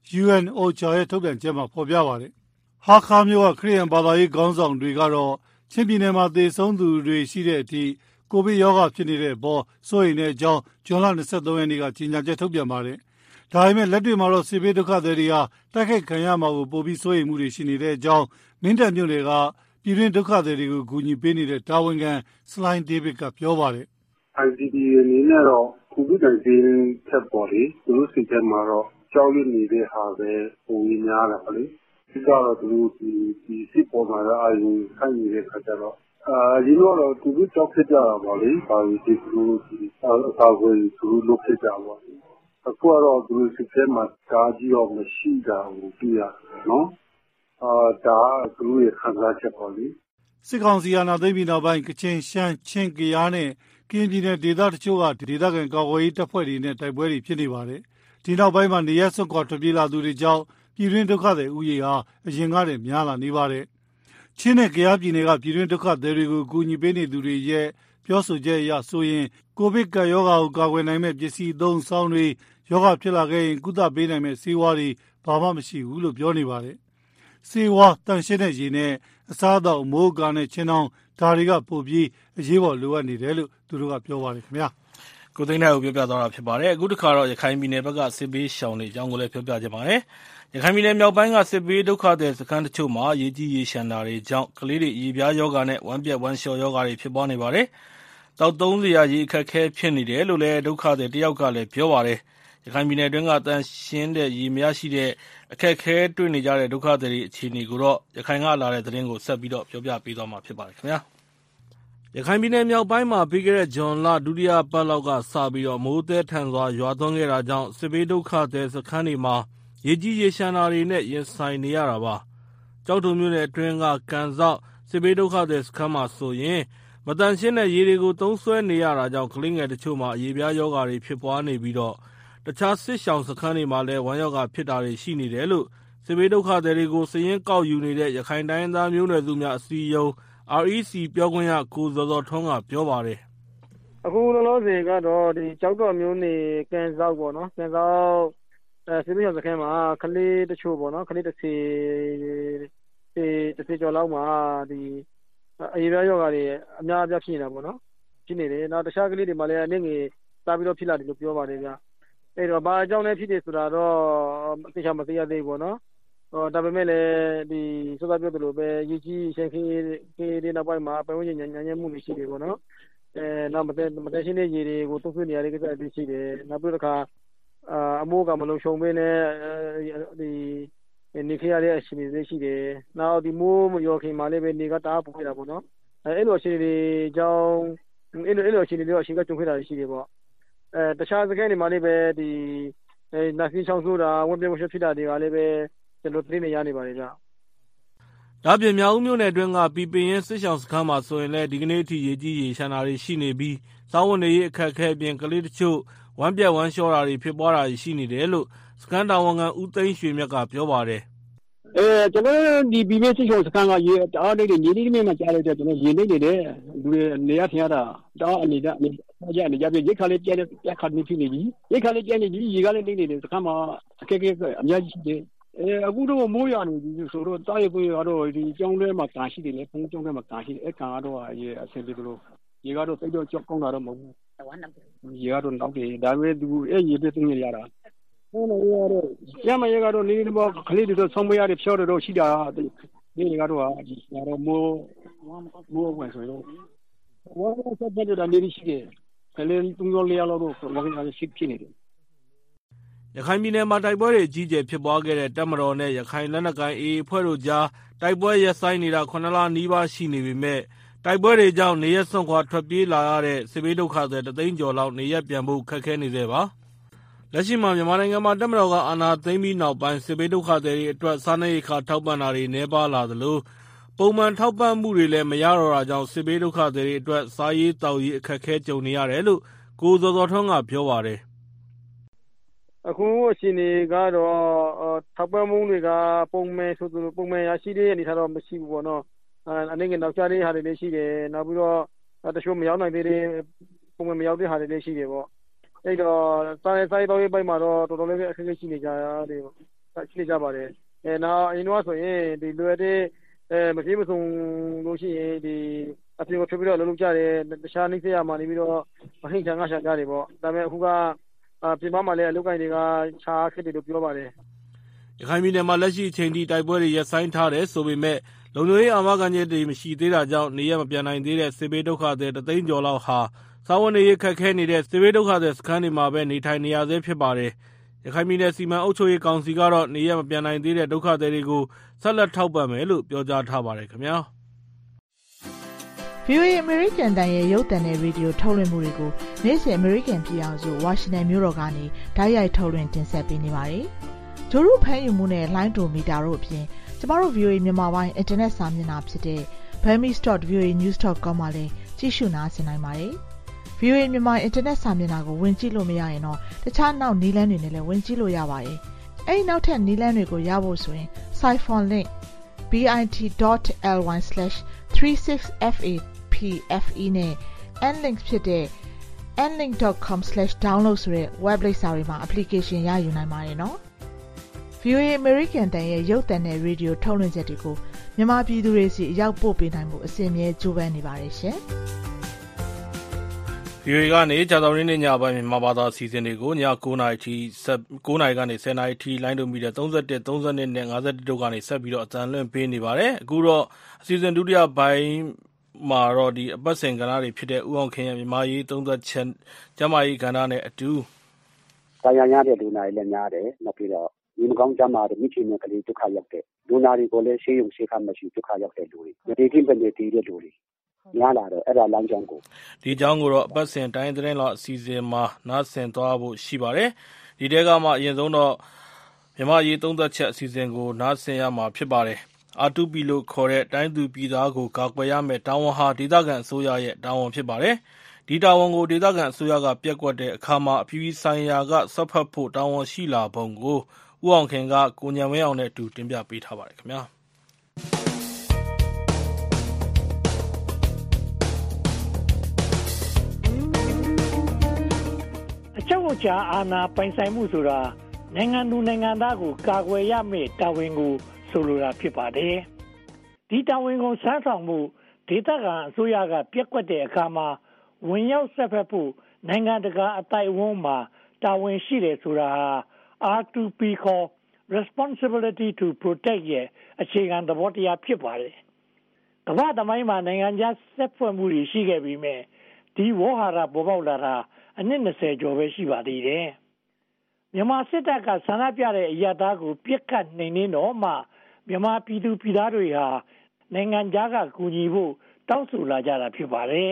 UNOCHA ရဲ့ထုတ်ပြန်ချက်မှာဖော်ပြပါတယ်။ဟာခါမြို့ကခရစ်ယာန်ဘာသာရေးခေါင်းဆောင်တွေကတော့ချင်းပြည်နယ်မှာသေဆုံးသူတွေရှိတဲ့အထိကိုဗစ်ရောဂါဖြစ်နေတဲ့အပေါ်စိုးရိမ်တဲ့အကြောင်းဇွန်လ 23 ရက်နေ့ကကြေညာချက်ထုတ်ပြန်ပါတယ်။ဒါပေမဲ့လက်တွေ့မှာတော့စစ်ဘေးဒုက္ခသည်တွေဟာတိုက်ခိုက်ခံရမှာကိုပိုပြီးစိုးရိမ်မှုတွေရှိနေတဲ့အကြောင်းမင်းတပ်မြို့နယ်ကပြည်တွင်းဒုက္ခသည်တွေကိုကူညီပေးနေတဲ့တာဝန်ခံစလိုင်းဒေးဗစ်ကပြောပါတယ်။ IDP အနေနဲ့တော့COVID-19 ထက်ပေါ်လေသူတို့စိတ်ထဲမှာတော့ကြောက်ရွံ့နေတဲ့ဟာပဲပုံရင်းများတာပါလေ။ဒီကတော့သူတို့ဒီစစ်ပေါ်မှာအာရုံစိုက်နေတဲ့ခါကျတော့ဒီတော့သူတို့ကြောက်ဖြစ်ကြတာပါလေ။ဘာလို့ဒီလိုအသာဝယ်သူတို့လုပ်ဖြစ်ကြပါလဲ။အခုကတော့သူတို့စိတ်ထဲမှာကားကြီးတော့မရှိတာကိုတွေ့ရတယ်နော်။ဒါသူတို့ရဲ့ခံစားချက်ပါလေ။စစ်ကောင်စီအာဏာသိမ်းပြီးနောက်ပိုင်းကချင်ရှမ်းချင်းကယားနဲ့ကရင်ပြည်နယ်ဒေသတချို့ကဒေသခံကာကွယ်ရေးတပ်ဖွဲ့တွေနဲ့တိုက်ပွဲတွေဖြစ်နေပါတယ်။ဒီနောက်ပိုင်းမှာနေရပ်စွန့်ခွာထွက်ပြေးလာသူတွေကြောင့်ပြည်တွင်းဒုက္ခသည်ဥယျာဉ်ဟာအရင်ကတည်းများလာနေပါတယ်။ချင်းနဲ့ကယားပြည်နယ်ကပြည်တွင်းဒုက္ခသည်တွေကိုကူညီပေးနေသူတွေရဲ့ပြောဆိုချက်အရဆိုရင်ကိုဗစ်ကပ်ရောဂါကိုကာကွယ်နိုင်မဲ့ပစ္စည်းအသုံးအဆောင်တွေရောဂါဖြစ်လာခဲ့ရင်ကုသပေးနိုင်မဲ့ဆေးဝါးတွေဘာမှမရှိဘူးလို့ပြောနေပါတယ်။ဆေးဝါးတန်ရှင်းတဲ့ရေနဲ့အစားအသောက်အမိုးအကာနဲ့ချင်းအောင်ဒါတွေကပိုပြီးအရေးပေါ်လိုအပ်နေတယ်လို့သူတို့ကပြောပါတယ်ခင်ဗျာ။ကိုသိန်းနိုင်ကိုပြောပြသွားတာဖြစ်ပါတယ်။အခုတစ်ခါတော့ရခိုင်ပြည်နယ်ဘက်ကစစ်ဘေးရှောင်တွေအကြောင်းကိုလည်းပြောပြချင်ပါတယ်။ရခိုင်ပြည်နယ်မြောက်ပိုင်းကစစ်ဘေးဒုက္ခသည်စခန်းတချို့မှာရေကြီးရေရှမ်းတာတွေကြောင့်ကလေးတွေရေပြားရောဂါနဲ့ဝမ်းပျက်ဝမ်းလျှောရောဂါတွေဖြစ်ပွားနေပါတယ်။တောက်သုံးစရာရေအခက်အခဲဖြစ်နေတယ်လို့လည်းဒုက္ခသည်တယောက်ကလည်းပြောပါတယ်။ရခိုင်ပြည်နယ်အတွင်းကတန်ရှင်းတဲ့ရေမရရှိတဲ့အခက်အခဲတွေ့နေကြတဲ့ဒုက္ခသည်တွေအခြေအနေကိုတော့ရခိုင်ကလာတဲ့သတင်းကိုဆက်ပြီးတော့ပြောပြပေးသွားမှာဖြစ်ပါတယ်ခင်ဗျာ။ရခိုင်ပြည်နယ်မြောက်ပိုင်းမှာပြီးခဲ့တဲ့ဇွန်လဒုတိယပတ်လောက်ကစပြီးတော့မိုးသည်းထန်စွာရွာသွန်းခဲ့တာကြောင့်စစ်ဘေးဒုက္ခသည်စခန်းတွေမှာရေကြီးရေရှမ်းတာတွေနဲ့ရင်ဆိုင်နေရတာပါ။ကျောက်ထုံမြို့နယ်အတွင်းကကန်စောက်စစ်ဘေးဒုက္ခသည်စခန်းမှာဆိုရင်မတန်ရှင်းတဲ့ရေတွေကိုသုံးစွဲနေရတာကြောင့်ကလေးငယ်တချို့မှာရေပြားရောဂါတွေဖြစ်ပွားနေပြီးတော့တခြားစစ်ရှောင်စခန်းတွေမှာလည်းဝမ်းရောဂါဖြစ်တာတွေရှိနေတယ်လို့စစ်ဘေးဒုက္ခသည်တွေကိုစည်ရင်းကောက်ယူနေတဲ့ရခိုင်တိုင်းသားမျိုးနွယ်စုများအစည်းအရုံး REC ပြောခွင့်ရကိုဇော်ဇော်ထွန်းကပြောပါတယ်။အခုလောလောဆယ်ကတော့ဒီကျောက်တော်မျိုးနေကန်စောက်ပေါ့နော်ကန်စောက်စစ်ဘေးရှောင်စခန်းမှာကလေးတချို့ပေါ့နော်ကလေး30ကျော်လောက်မှာဒီအရေပြားရောဂါတွေအများအပြားဖြစ်နေတာပေါ့နော်ဖြစ်နေတယ်နောက်တခြားကလေးတွေမှာလည်းအနေငယ်စားပြီးတော့ဖြစ်လာတယ်လို့ပြောပါတယ်ဗျအဲ့တော့ဘာအကြောင်းလဲဖြစ်တယ်ဆိုတာတော့သိချာမသိရသေးဘူးပေါ့နော်ဒါပေမဲ့လည်းဒီစောစောပြောသလိုပဲရေကြီးရှမ်းခေးတဲ့နောက်ပိုင်းမှာပတ်ဝန်းကျင်ညံ့မှုတွေရှိတယ်ပေါ့နော်နောက်မတည့်ရှင်းတဲ့ရေတွေကိုသုံးစွဲနေရတဲ့ကိစ္စတွေရှိတယ်နောက်ပြီးတော့အမိုးကမလုံခြုံဘဲနဲ့ဒီနေခရတဲ့အခြေအနေတွေရှိတယ်နောက်ဒီမိုးမရောခင်မှာလည်းပဲနေကတအားပူနေတာပေါ့နော်အဲ့လိုအခြေအနေတွေကြောင့်အဲ့လိုအခြေအနေတွေအရှိကကြုံခဲ့တာရှိတယ်ပေါ့တခြားစခန်းတွေမှာလည်းပဲဒီနာစီချောင်းဆိုတာဝန်ပြမဖြစ်တာတွေကလည်းပဲကျွန်တော်သိနေရနေပါတယ်ဗျ။ဒါပြင်မြောက်ဦးမြို့နယ်အတွင်းကပီပင်ရင်စစ်ရှောင်းစခန်းမှာဆိုရင်လည်းဒီကနေ့အထိရေကြီးရေရှမ်းတာတွေရှိနေပြီးစားဝတ်နေရေးအခက်အခဲအပြင်ကလေးတချို့ဝမ်းပြက်ဝမ်းလျှောတာတွေဖြစ်ပွားတာရှိနေတယ်လို့စခန်းတာဝန်ခံဦးသိန်းရွှေမြတ်ကပြောပါတယ်။ကျွန်တော်ဒီပီပင်စစ်ရှောင်းစခန်းကရေတအားလေးတွေညီလေးလေးမှကြားလိုက်တဲ့ကျွန်တော်ရေနေနေတယ်လူတွေနေရထင်ရတာတအားအနေနဲ့အနေကြပြရိတ်ခါလေးပြက်ခါနေဖြစ်နေပြီရိတ်ခါလေးပြက်နေပြီရေကလည်းနေနေတယ်စခန်းမှာအခက်အခဲအများကြီးရှိတယ်အခုတော့မိုးရနေပြီဆိုတော့တားရပွေကတော့ဒီကျောင်းထဲမှာကာရှိတယ်လေဘုံကျောင်းထဲမှာကာရှိတယ်အဲ့ကန်ကတော့ရေအဆင်ပြေလို့ရေကတော့တိတ်တော့ကြောက်ကောင်းတာတော့မဟုတ်ဘူးရေကတော့နောက်တယ်ဒါပေမဲ့သူအဲ့ရေပြည့်သိနေရတာဟိုနေရတော့ရမရေကတော့နေနေပေါ့ခလေးတွေတော့ဆုံးမရတဲ့ဖြောတော့ရှိတာဒီနေကတော့ဒီကတော့မိုးဝင်ဆိုတော့ဝါးဆက်တဲ့တာနေရှိတယ်ခလေး3ယောက်4ယောက်လောက်တော့ဝါးကနေရှိဖြစ်နေတယ်ရခိုင်ပြည်နယ်မှာတိုက်ပွဲတွေအကြီးအကျယ်ဖြစ်ပွားခဲ့တဲ့တပ်မတော်နဲ့ရခိုင်လက်နက်ကိုင် AA အဖွဲ့တို့ကြားတိုက်ပွဲရပ်ဆိုင်းနေတာ9လနီးပါးရှိနေပေမဲ့တိုက်ပွဲတွေကြောင့်နေရပ်စွန့်ခွာထွက်ပြေးလာရတဲ့စစ်ဘေးဒုက္ခသည်တသိန်းကျော်လောက်နေရပ်ပြန်ဖို့ခက်ခဲနေသေးပါလက်ရှိမှာမြန်မာနိုင်ငံမှာတပ်မတော်ကအာဏာသိမ်းပြီးနောက်ပိုင်းစစ်ဘေးဒုက္ခသည်တွေအတွက်စားနပ်ရိက္ခာထောက်ပံ့တာတွေနှဲပါလာသလိုပုံမှန်ထောက်ပံ့မှုတွေလည်းမရတော့တာကြောင့်စစ်ဘေးဒုက္ခသည်တွေအတွက်စားရေးတောက်ရေးအခက်အခဲကြုံနေရတယ်လို့ကိုဇော်ဇော်ထွန်းကပြောပါတယ်အခုအချိန်ကတော့ထောက်ပံ့မှုတွေကပုံမှန်ဆိုသူပုံမှန်ရရှိတဲ့အနေထားတော့မရှိဘူးပေါ့နော်အနေငယ်နောက်ကျတဲ့ဟာတွေလည်းရှိတယ်နောက်ပြီးတော့တချို့မရောက်နိုင်သေးတဲ့ပုံမှန်မရောက်တဲ့ဟာတွေလည်းရှိတယ်ပေါ့အဲ့တော့စိုက်တော့ရေးပိုင်းမှာတော့တော်တော်လေးအခက်အခဲရှိနေကြတယ်ပေါ့ရှိနေကြပါတယ်နောက်အရင်တော့ဆိုရင်ဒီလွယ်တဲ့မပြေမစုံလို့ရှိရင်ဒီအပြင်ကိုထွက်ပြီးတော့လုံးကြတယ်တခြားနှိမ့်ဆက်ရမှာနေပြီးတော့မဟိန်ချန်ကရှာကြတယ်ပေါ့ဒါပေမဲ့အခုကပြင်ပမှာလည်းအလုပ်ကိုင်းတွေကခြားခက်တယ်လို့ပြောပါတယ်ရခိုင်ပြည်နယ်မှာလက်ရှိအချိန်ထိတိုက်ပွဲတွေရပ်ဆိုင်းထားတယ်ဆိုပေမဲ့လုံခြုံရေးအာမခံချက်တွေမရှိသေးတာကြောင့်နေရမပြန်နိုင်သေးတဲ့စစ်ဘေးဒုက္ခသည်တသိန်းကျော်လောက်ဟာစာဝန်နေရေးခက်ခဲနေတဲ့စစ်ဘေးဒုက္ခသည်စခန်းတွေမှာပဲနေထိုင်နေရဆဲဖြစ်ပါတယ်ရခိုင်ပြည်နယ်စီမံအုပ်ချုပ်ရေးကောင်စီကတော့နေရမပြန်နိုင်သေးတဲ့ဒုက္ခသည်တွေကိုဆက်လက်ထောက်ပံ့မယ်လို့ပြောကြားထားပါတယ်ခင်ဗျာ VOA American တန်ရဲ့ရုပ်သံနဲ့ရေဒီယိုထုတ်လွှင့်မှုတွေကိုနေ့စဉ် American ပြည်အောင်စုဝါရှင်တန်မြို့တော်ကနေတိုက်ရိုက်ထုတ်လွှင့်တင်ဆက်ပေးနေပါတယ်။ဂျိုရုဖမ်းယူမှုနဲ့လိုင်းဒိုမီတာတို့အပြင်ကျမတို့ VOA မြန်မာပိုင်းအင်တာနက်စာမျက်နှာဖြစ်တဲ့ burmese.voanews.com မှာလည်းကြည့်ရှုနားဆင်နိုင်ပါတယ်။ VOA မြန်မာအင်တာနက်စာမျက်နှာကိုဝင်ကြည့်လို့မရရင်တော့တခြားနောက်နည်းလမ်းတွေနဲ့လည်းဝင်ကြည့်လို့ရပါတယ်။အဲဒီနောက်ထပ်နည်းလမ်းတွေကိုရဖို့ဆိုရင် Siphon Link bit.ly/36FAPFE နဲ့ nlink ဖြစ်တဲ့ nlink.com/download ဆိုတဲ့ web လိပ်စာတွေမှာ application ရယူနိုင်ပါတယ်နော်။ VOA American တန်ရဲ့ရုပ်သံနဲ့ရေဒီယိုထုတ်လွှင့်ချက်တွေကိုမြန်မာပြည်သူတွေစီအရောက်ပို့ပေးနိုင်မှုအစဉ်အမြဲကြိုးပမ်းနေပါတယ်ရှင်။ VOA ကနေကြာသပတေးနေ့ညပိုင်းမြန်မာဘာသာအစီအစဉ်တွေကိုည9:00 နာရီကနေ 10:00 နာရီထိလိုင်းဒိုမီတာ31 32နဲ့ 51တို့ကနေဆက်ပြီးတော့အသံလွှင့်ပေးနေပါတယ်။အခုတော့အစီအစဉ်ဒုတိယပိုင်းမှာတော့ဒီအပတ်စဉ်ကဏ္ဍတွေဖြစ်တဲ့ဥအောင်ခင်ရဲ့မြန်မာရေးသုံးသက်ချက်ကျမကြီးကဏ္ဍနဲ့အတူဆရာရတဲ့လူနာတွေလည်းများတယ်နောက်ပြီးတော့ဒီမကောင်းကြမှာမိချင်တဲ့ကလေးဒုက္ခရောက်တဲ့လူနာတွေကိုလည်းရှေးရုံရှေးခါမရှိဒုက္ခရောက်တဲ့လူတွေဒီကိပနေတည်တဲ့လူတွေများလာတော့အဲ့ဒါလမ်းကြောင်းကိုဒီအကြောင်းကိုတော့အပတ်စဉ်တိုင်းသတင်းလောက်အစီအစဉ်မှာနားဆင်သွားဖို့ရှိပါတယ်ဒီတဲကမှအရင်ဆုံးတော့မြန်မာရေးသုံးသက်ချက်အစီအစဉ်ကိုနားဆင်ရမှာဖြစ်ပါတယ်R2P လို့ခေါ်တဲ့တိုင်းသူပြည်သားကိုကာကွယ်ရမယ့်တာဝန်ဟာဒေသခံအစိုးရရဲ့တာဝန်ဖြစ်ပါတယ်ဒီတာဝန်ကိုဒေသခံအစိုးရကပြက်ကွက်တဲ့အခါမှာအပြည်ပြည်ဆိုင်ရာကဆွတ်ဖက်ဖို့တာဝန်ရှိလာပုံကိုဦးအောင်ခင်ကကိုညံဝင်းအောင်နဲ့အတူတင်ပြပေးထားပါတယ်ခင်ဗျာအချုပ်အခြာအာဏာပိုင်ဆိုင်မှုဆိုတာနိုင်ငံသူနိုင်ငံသားကိုကာကွယ်ရမယ့်တာဝန်ကိုဆိုလိုတာဖြစ်ပါတယ်ဒီတာဝန်ကိုစမ်းဆောင်မှုဒေသခံအစိုးရကပြက်ကွက်တဲ့အခါမှာဝင်ရောက်ဆက်ဖက်ဖို့နိုင်ငံတကာအတိုင်းအဝန်းမှာတာဝန်ရှိတယ်ဆိုတာဟာ R2P ခေါ် Responsibility to Protect ရဲ့အခြေခံသဘောတရားဖြစ်ပါတယ်ကမ္ဘာ့သမိုင်းမှာနိုင်ငံခြားဆက်ဖွဲ့မှုတွေရှိခဲ့ပြီးမြဲဒီဝေါ်ဟာရပေါ်ပေါက်လာတာအနည်း20ကျော်ပဲရှိပါသေးတယ်မြန်မာစစ်တပ်ကဆန္ဒပြတဲ့အရာသားကိုပြစ်ခတ်နှိမ်နင်းတော့မှမြန်မာပြည်သူပြည်သားတွေဟာနိုင်ငံခြားကကူညီဖို့တောင်းဆိုလာကြတာဖြစ်ပါတယ်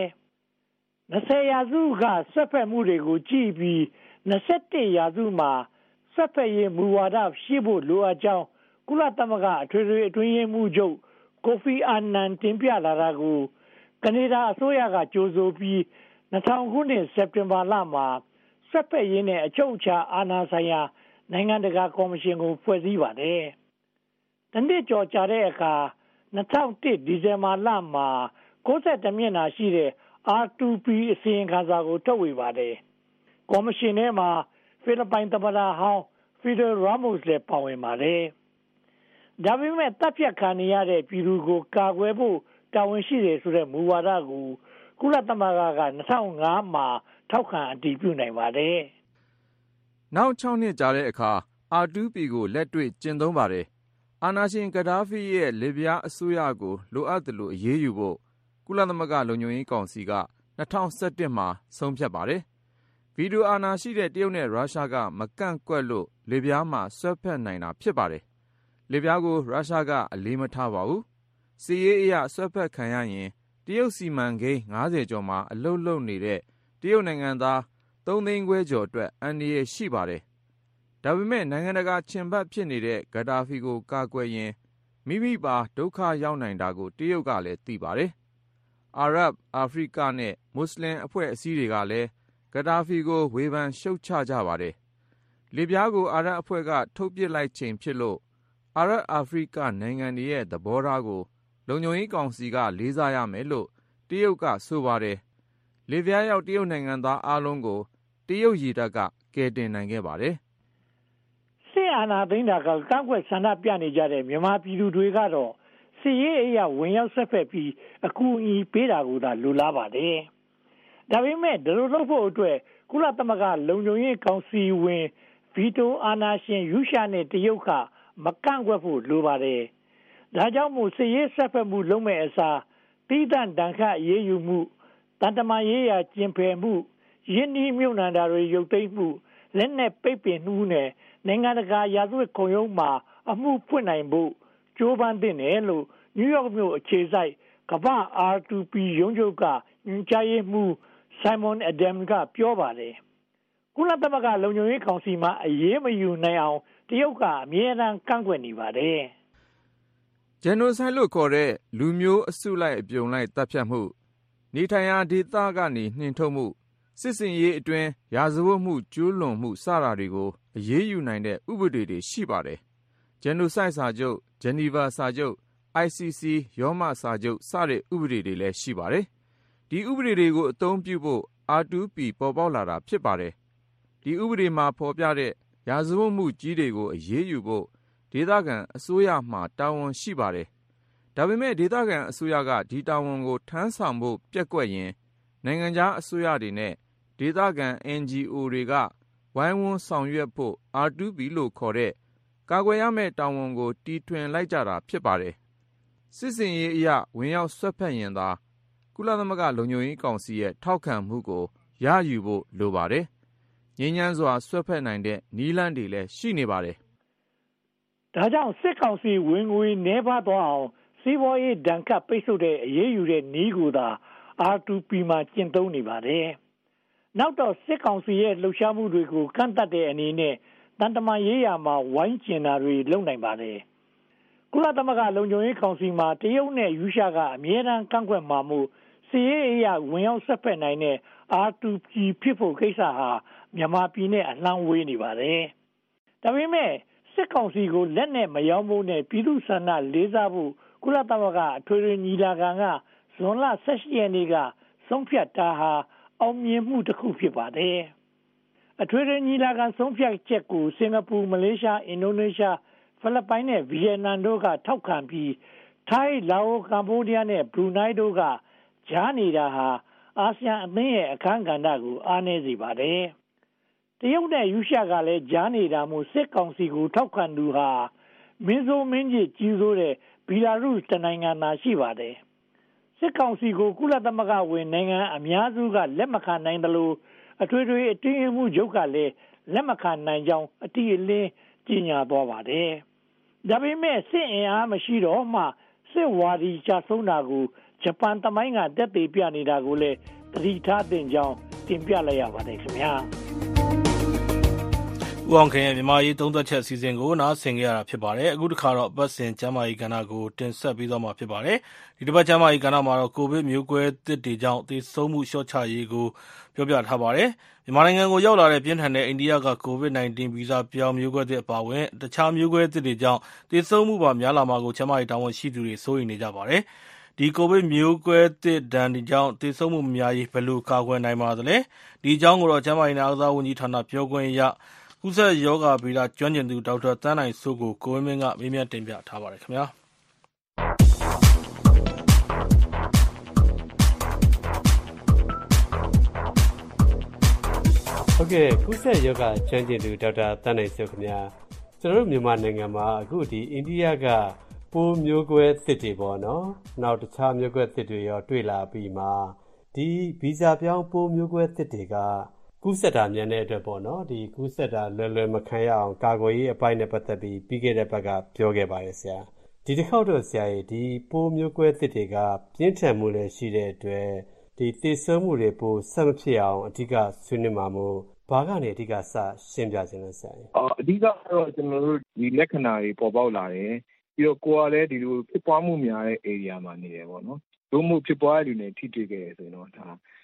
20ရာစုကဆွတ်ဖက်မှုတွေကိုကြည့်ပြီး21ရာစုမှာဆွတ်ဖက်ရေးမူဝါဒရှိဖို့လိုအပ်ကြောင်းကုလသမဂ္ဂအထွေထွေအတွင်းရေးမှူးချုပ်ကိုဖီအာနန်တင်ပြလာတာကိုကနေဒါအစိုးရကကြိုဆိုပြီး2000ခုနှစ်စက်တင်ဘာလမှာဆွတ်ဖက်ရေးနဲ့အချုပ်အခြာအာဏာဆိုင်ရာနိုင်ငံတကာကော်မရှင်ကိုဖွဲ့စည်းပါတယ်။တနှစ်ကျော်ကြာတဲ့အခါ2001ဒီဇင်ဘာလမှာ62မျက်နှာရှိတဲ့ R2P အစီရင်ခံစာကိုထုတ်ဝေပါတယ်။ကော်မရှင်ထဲမှာဖိလစ်ပိုင်သမ္မတဟောင်းဖီဒယ်ရာမို့စ်လည်းပါဝင်ပါတယ်။ဒါပေမဲ့တပ်ဖြတ်ခံရတဲ့ပြည်သူကိုကာကွယ်ဖို့တာဝန်ရှိတယ်ဆိုတဲ့မူဝါဒကိုကုလသမဂ္ဂက2005မှာထောက်ခံအတည်ပြုနိုင်ပါတယ်။နောက်6နှစ်ကြာတဲ့အခါ R2P ကိုလက်တွေ့ကျင့်သုံးပါတယ်။အာနာရှင်ဂဒါဖီရဲ့လစ်ဗျားအစိုးရကိုလိုအပ်သလိုအရေးယူဖို့ကုလသမဂ္ဂလုံခြုံရေးကောင်စီက2011မှာဆုံးဖြတ်ပါတယ်။ဗီဒိုအာဏာရှိတဲ့တရုတ်နဲ့ရုရှားကမကန့်ကွက်လို့လစ်ဗျားမှာဆွဲဖက်နိုင်တာဖြစ်ပါတယ်။လစ်ဗျားကိုရုရှားကအလေးမထားပါဘူး။စီရေးအရဆွဲဖက်ခံရရင်တရုတ်စီမံကိန်း50ကျော်မှာအလုပ်လုပ်နေတဲ့တရုတ်နိုင်ငံသား3သိန်းခွဲကျော်အတွက်အန္တရာယ်ရှိပါတယ်။ဒါပေမဲ့နိုင်ငံတကာချင်ဘတ်ဖြစ်နေတဲ့ဂဒါဖီကိုကာကွယ်ရင်မိမိပါဒုက္ခရောက်နိုင်တာကိုတရုတ်ကလည်းသိပါတယ်။အာရပ်အာဖရိကနဲ့မွတ်စလင်အဖွဲ့အစည်းတွေကလည်းဂဒါဖီကိုဝေဖန်ရှုတ်ချကြပါတယ်။လေပြားကိုအာရပ်အဖွဲ့ကထုတ်ပစ်လိုက်ချိန်ဖြစ်လို့အာရပ်အာဖရိကနိုင်ငံတွေရဲ့သဘောထားကိုလုံခြုံရေးကောင်စီကလေးစားရမယ်လို့တရုတ်ကဆိုပါတယ်။လေပြားရောက်တရုတ်နိုင်ငံသားအားလုံးကိုတရုတ်ရေတပ်ကကယ်တင်နိုင်ခဲ့ပါတယ်။စစ်အာဏာသိမ်းတာကကန့်ကွက်ဆန္ဒပြနေကြတဲ့မြန်မာပြည်သူတွေကတော့စစ်ရေးအရာဝင်ရောက်ဆက်ဖက်ပြီးအကူအညီပေးတာကိုသာလိုလားပါတယ်။ဒါပေမဲ့ဒီလိုလုပ်ဖို့အတွက်ကုလသမဂ္ဂလုံခြုံရေးကောင်စီဝင်ဗီတိုအာဏာရှင်ရုရှားနဲ့တရုတ်ကမကန့်ကွက်ဖို့လိုပါတယ်။ဒါကြောင့်မို့စစ်ရေးဆက်ဖက်မှုလုပ်မဲ့အစားတိဒန့်တန်ခတ်အရေးယူမှုတန်တမာရေးရာကျင်ဖယ်မှုယင်းနှီးမြုပ်နှံတာတွေရုပ်သိမ်းမှုလက်နက်ပိတ်ပင်မှုနဲ့နိုင်ငံတကာရာဇဝတ်ခုံရုံးမှာအမှုဖွင့်နိုင်ဖို့ကြိုးပမ်းသင့်တယ်လို့နယူးယောက်မြို့အခြေစိုက်ကမ္ဘာ R2P ရုံးချုပ်ကညွှန်ကြားရေးမှူး Simon Adam ကပြောပါတယ်။ကုလသမဂ္ဂလုံခြုံရေးကောင်စီမှာအရေးမယူနိုင်အောင်တရုတ်ကအမြဲတမ်းကန့်ကွက်နေပါတယ်။ Genocide လို့ခေါ်တဲ့လူမျိုးအစုလိုက်အပြုံလိုက်တပ်ဖြတ်မှုနေထိုင်ရာဒေသကနေနှင်ထုတ်မှုစစ်စင်ရေးအတွင်းရာဇဝတ်မှုကျူးလွန်မှုစတာတွေကိုအရေးယူနိုင်တဲ့ဥပဒေတွေရှိပါတယ်။ Genocide စာချုပ် Geneva စာချုပ် ICC ရောမစာချုပ်စတဲ့ဥပဒေတွေလည်းရှိပါတယ်။ဒီဥပဒေတွေကိုအသုံးပြုဖို့ R2P ပေါ်ပေါက်လာတာဖြစ်ပါတယ်။ဒီဥပဒေမှာဖော်ပြတဲ့ရာဇဝတ်မှုကြီးတွေကိုအရေးယူဖို့ဒေသခံအစိုးရမှတာဝန်ရှိပါတယ်။ဒါပေမဲ့ဒေသခံအစိုးရကဒီတာဝန်ကိုထမ်းဆောင်ဖို့ပျက်ကွက်ရင်နိုင်ငံခြားအစိုးရတွေနဲ့ဒေသခံ NGO တွေကဝိုင်းဝန်းဆောင်ရွက်ဖို့ R2P လို့ခေါ်တဲ့ကာကွယ်ရမယ့်တာဝန်ကိုတီထွင်လိုက်ကြတာဖြစ်ပါတယ်။စစ်စင်ရေးအရဝင်ရောက်ဆွတ်ဖက်ရင်သာကုလသမဂ္ဂလုံခြုံရေးကောင်စီရဲ့ထောက်ခံမှုကိုရယူဖို့လိုပါတယ်။ငြိမ်းချမ်းစွာဆွတ်ဖက်နိုင်တဲ့နည်းလမ်းတွေလည်းရှိနေပါတယ်။ဒါကြောင့်စစ်ကောင်စီဝင်ငွေနှဲပါသွားအောင်စီးပွားရေးဒဏ်ခတ်ပိတ်ဆို့တဲ့အရေးယူတဲ့နည်းကိုသာ R2P မှာကျင့်သုံးနေပါတယ်။နောက်တော့စစ်ကောင်စီရဲ့လှုပ်ရှားမှုတွေကိုကန့်သတ်တဲ့အနေနဲ့တန်တမာရေးရာမှာဝိုင်းကျင်တာတွေလုပ်နိုင်ပါတယ်။ကုလသမဂ္ဂလုံခြုံရေးကောင်စီမှာတရုတ်နဲ့ရုရှားကအမြဲတမ်းကန့်ကွက်မှာမို့စစ်ရေးအရာဝင်ရောက်ဆက်ဖက်နိုင်တဲ့ R2P ဖြစ်ဖို့ကိစ္စဟာမြန်မာပြည်နဲ့အလှမ်းဝေးနေပါတယ်။ဒါပေမဲ့စစ်ကောင်စီကိုလက်နဲ့မရောဖို့နဲ့ပြည်သူ့ဆန္ဒလေးစားဖို့ကုလသမဂ္ဂအထွေထွေညီလာခံကဇွန်လ18ရက်နေ့ကဆုံးဖြတ်တာဟာအောင်မြင်မှုတစ်ခုဖြစ်ပါတယ်။အထွေထွေညီလာခံဆုံးဖြတ်ချက်ကိုစင်ကာပူမလေးရှားအင်ဒိုနီးရှားဖိလစ်ပိုင်နဲ့ဗီယက်နမ်တို့ကထောက်ခံပြီးထိုင်းလာအိုကမ္ဘောဒီးယားနဲ့ဘရူနိုင်းတို့ကကြားနေတာဟာအာဆီယံအသင်းရဲ့အခန်းကဏ္ဍကိုအားနည်းစေပါတယ်။တရုတ်နဲ့ရုရှားကလည်းကြားနေတာမို့စစ်ကောင်စီကိုထောက်ခံသူဟာမင်းဆိုးမင်းကြီးကြီးစိုးတဲ့ဘီလာရုစ်တနိုင်ငံသာရှိပါတယ်။စစ်ကောင်စီကိုကုလသမဂ္ဂဝင်နိုင်ငံအများစုကလက်မခံနိုင်တယ်လို့အထွေထွေအတွင်းမှုချုပ်ကလည်းလက်မခံနိုင်ကြောင်းအတိအလင်းကြေညာသွားပါတယ်။ဒါပေမဲ့စစ်အင်အားမရှိတော့မှစစ်ဝါဒီချဆုံးတာကိုဂျပန်သမိုင်းကတက်သေးပြနေတာကိုလည်းသတိထားသင့်ကြောင်းတင်ပြလိုက်ရပါတယ်ခင်ဗျာ။ဦးအောင်ခင်ရဲ့မြန်မာရေးသုံးသပ်ချက်အစီအစဉ်ကိုနားဆင်ကြရတာဖြစ်ပါတယ်။အခုတစ်ခါတော့အပတ်စဉ်ကျမ်းမာရေးကဏ္ဍကိုတင်ဆက်ပေးသွားမှာဖြစ်ပါတယ်။ဒီတစ်ပတ်ကျမ်းမာရေးကဏ္ဍမှာတော့ကိုဗစ်မျိုးကွဲသစ်တွေကြောင့်သေဆုံးမှုလျှော့ချရေးကိုပြောပြထားပါတယ်။မြန်မာနိုင်ငံကိုရောက်လာတဲ့ပြင်းထန်တဲ့အိန္ဒိယကကိုဗစ် -19 ဗီဇပြောင်းမျိုးကွဲသစ်အပါအဝင်တခြားမျိုးကွဲသစ်တွေကြောင့်သေဆုံးမှုပါများလာမှာကိုကျန်းမာရေးတာဝန်ရှိသူတွေစိုးရိမ်နေကြပါတယ်။ဒီကိုဗစ်မျိုးကွဲသစ်ဒဏ်ကြောင့်သေဆုံးမှုမများရေးဘယ်လိုကာကွယ်နိုင်ပါသလဲ။ဒီအကြောင်းကိုတော့ကျန်းမာရေးနဲ့အားကစားဝန်ကြီးဌာနပြောခွင့်ရကူးစက်ရောဂါဗေဒကျွမ်းကျင်သူဒေါက်တာသန်းနိုင်စိုးကိုကိုဝင်းမင်းကမေးမြန်းတင်ပြထားပါတယ်ခင်ဗျာ။ဟုတ်ကဲ့ကူးစက်ရောဂါကျွမ်းကျင်သူဒေါက်တာသန်းနိုင်စိုးခင်ဗျာကျွန်တော်တို့မြန်မာနိုင်ငံမှာအခုဒီအိန္ဒိယကပိုးမျိုးကွဲသစ်တွေပေါ့နော်နောက်တခြားမျိုးကွဲသစ်တွေရောတွေ့လာပြီးမှဒီဗီဇပြောင်းပိုးမျိုးကွဲသစ်တွေကကူးစက်တာမြန်တဲ့အတွက်ပေါ့နော်ဒီကူးစက်တာလွယ်မခံရအောင်ကာကွယ်ရေးအပိုင်းနဲ့ပတ်သက်ပြီးပြီးခဲ့တဲ့ဘက်ကပြောခဲ့ပါတယ်ဆရာဒီတစ်ခေါက်တော့ဆရာကြီးဒီပိုးမျိုးကွဲသစ်တွေကပြင်းထန်မှုလည်းရှိတဲ့အတွက်ဒီသေဆုံးမှုတွေပိုဆက်မဖြစ်အောင်အဓိကဆွေးနွေးမှာမို့ဘာကနေအဓိကစရှင်းပြခြင်းလဲဆရာအဓိကတော့ကျွန်တော်တို့ဒီလက္ခဏာတွေပေါ်ပေါက်လာတယ်ပြီးတော့ကိုယ်ကလည်းဒီလိုဖြစ်ပွားမှုများတဲ့ area မှာနေတယ်ပေါ့နော်တို့မှုဖြစ်ပွားတဲ့လူတွေထိတွေ့ခဲ့ရဆိုရင်တော့ဒါ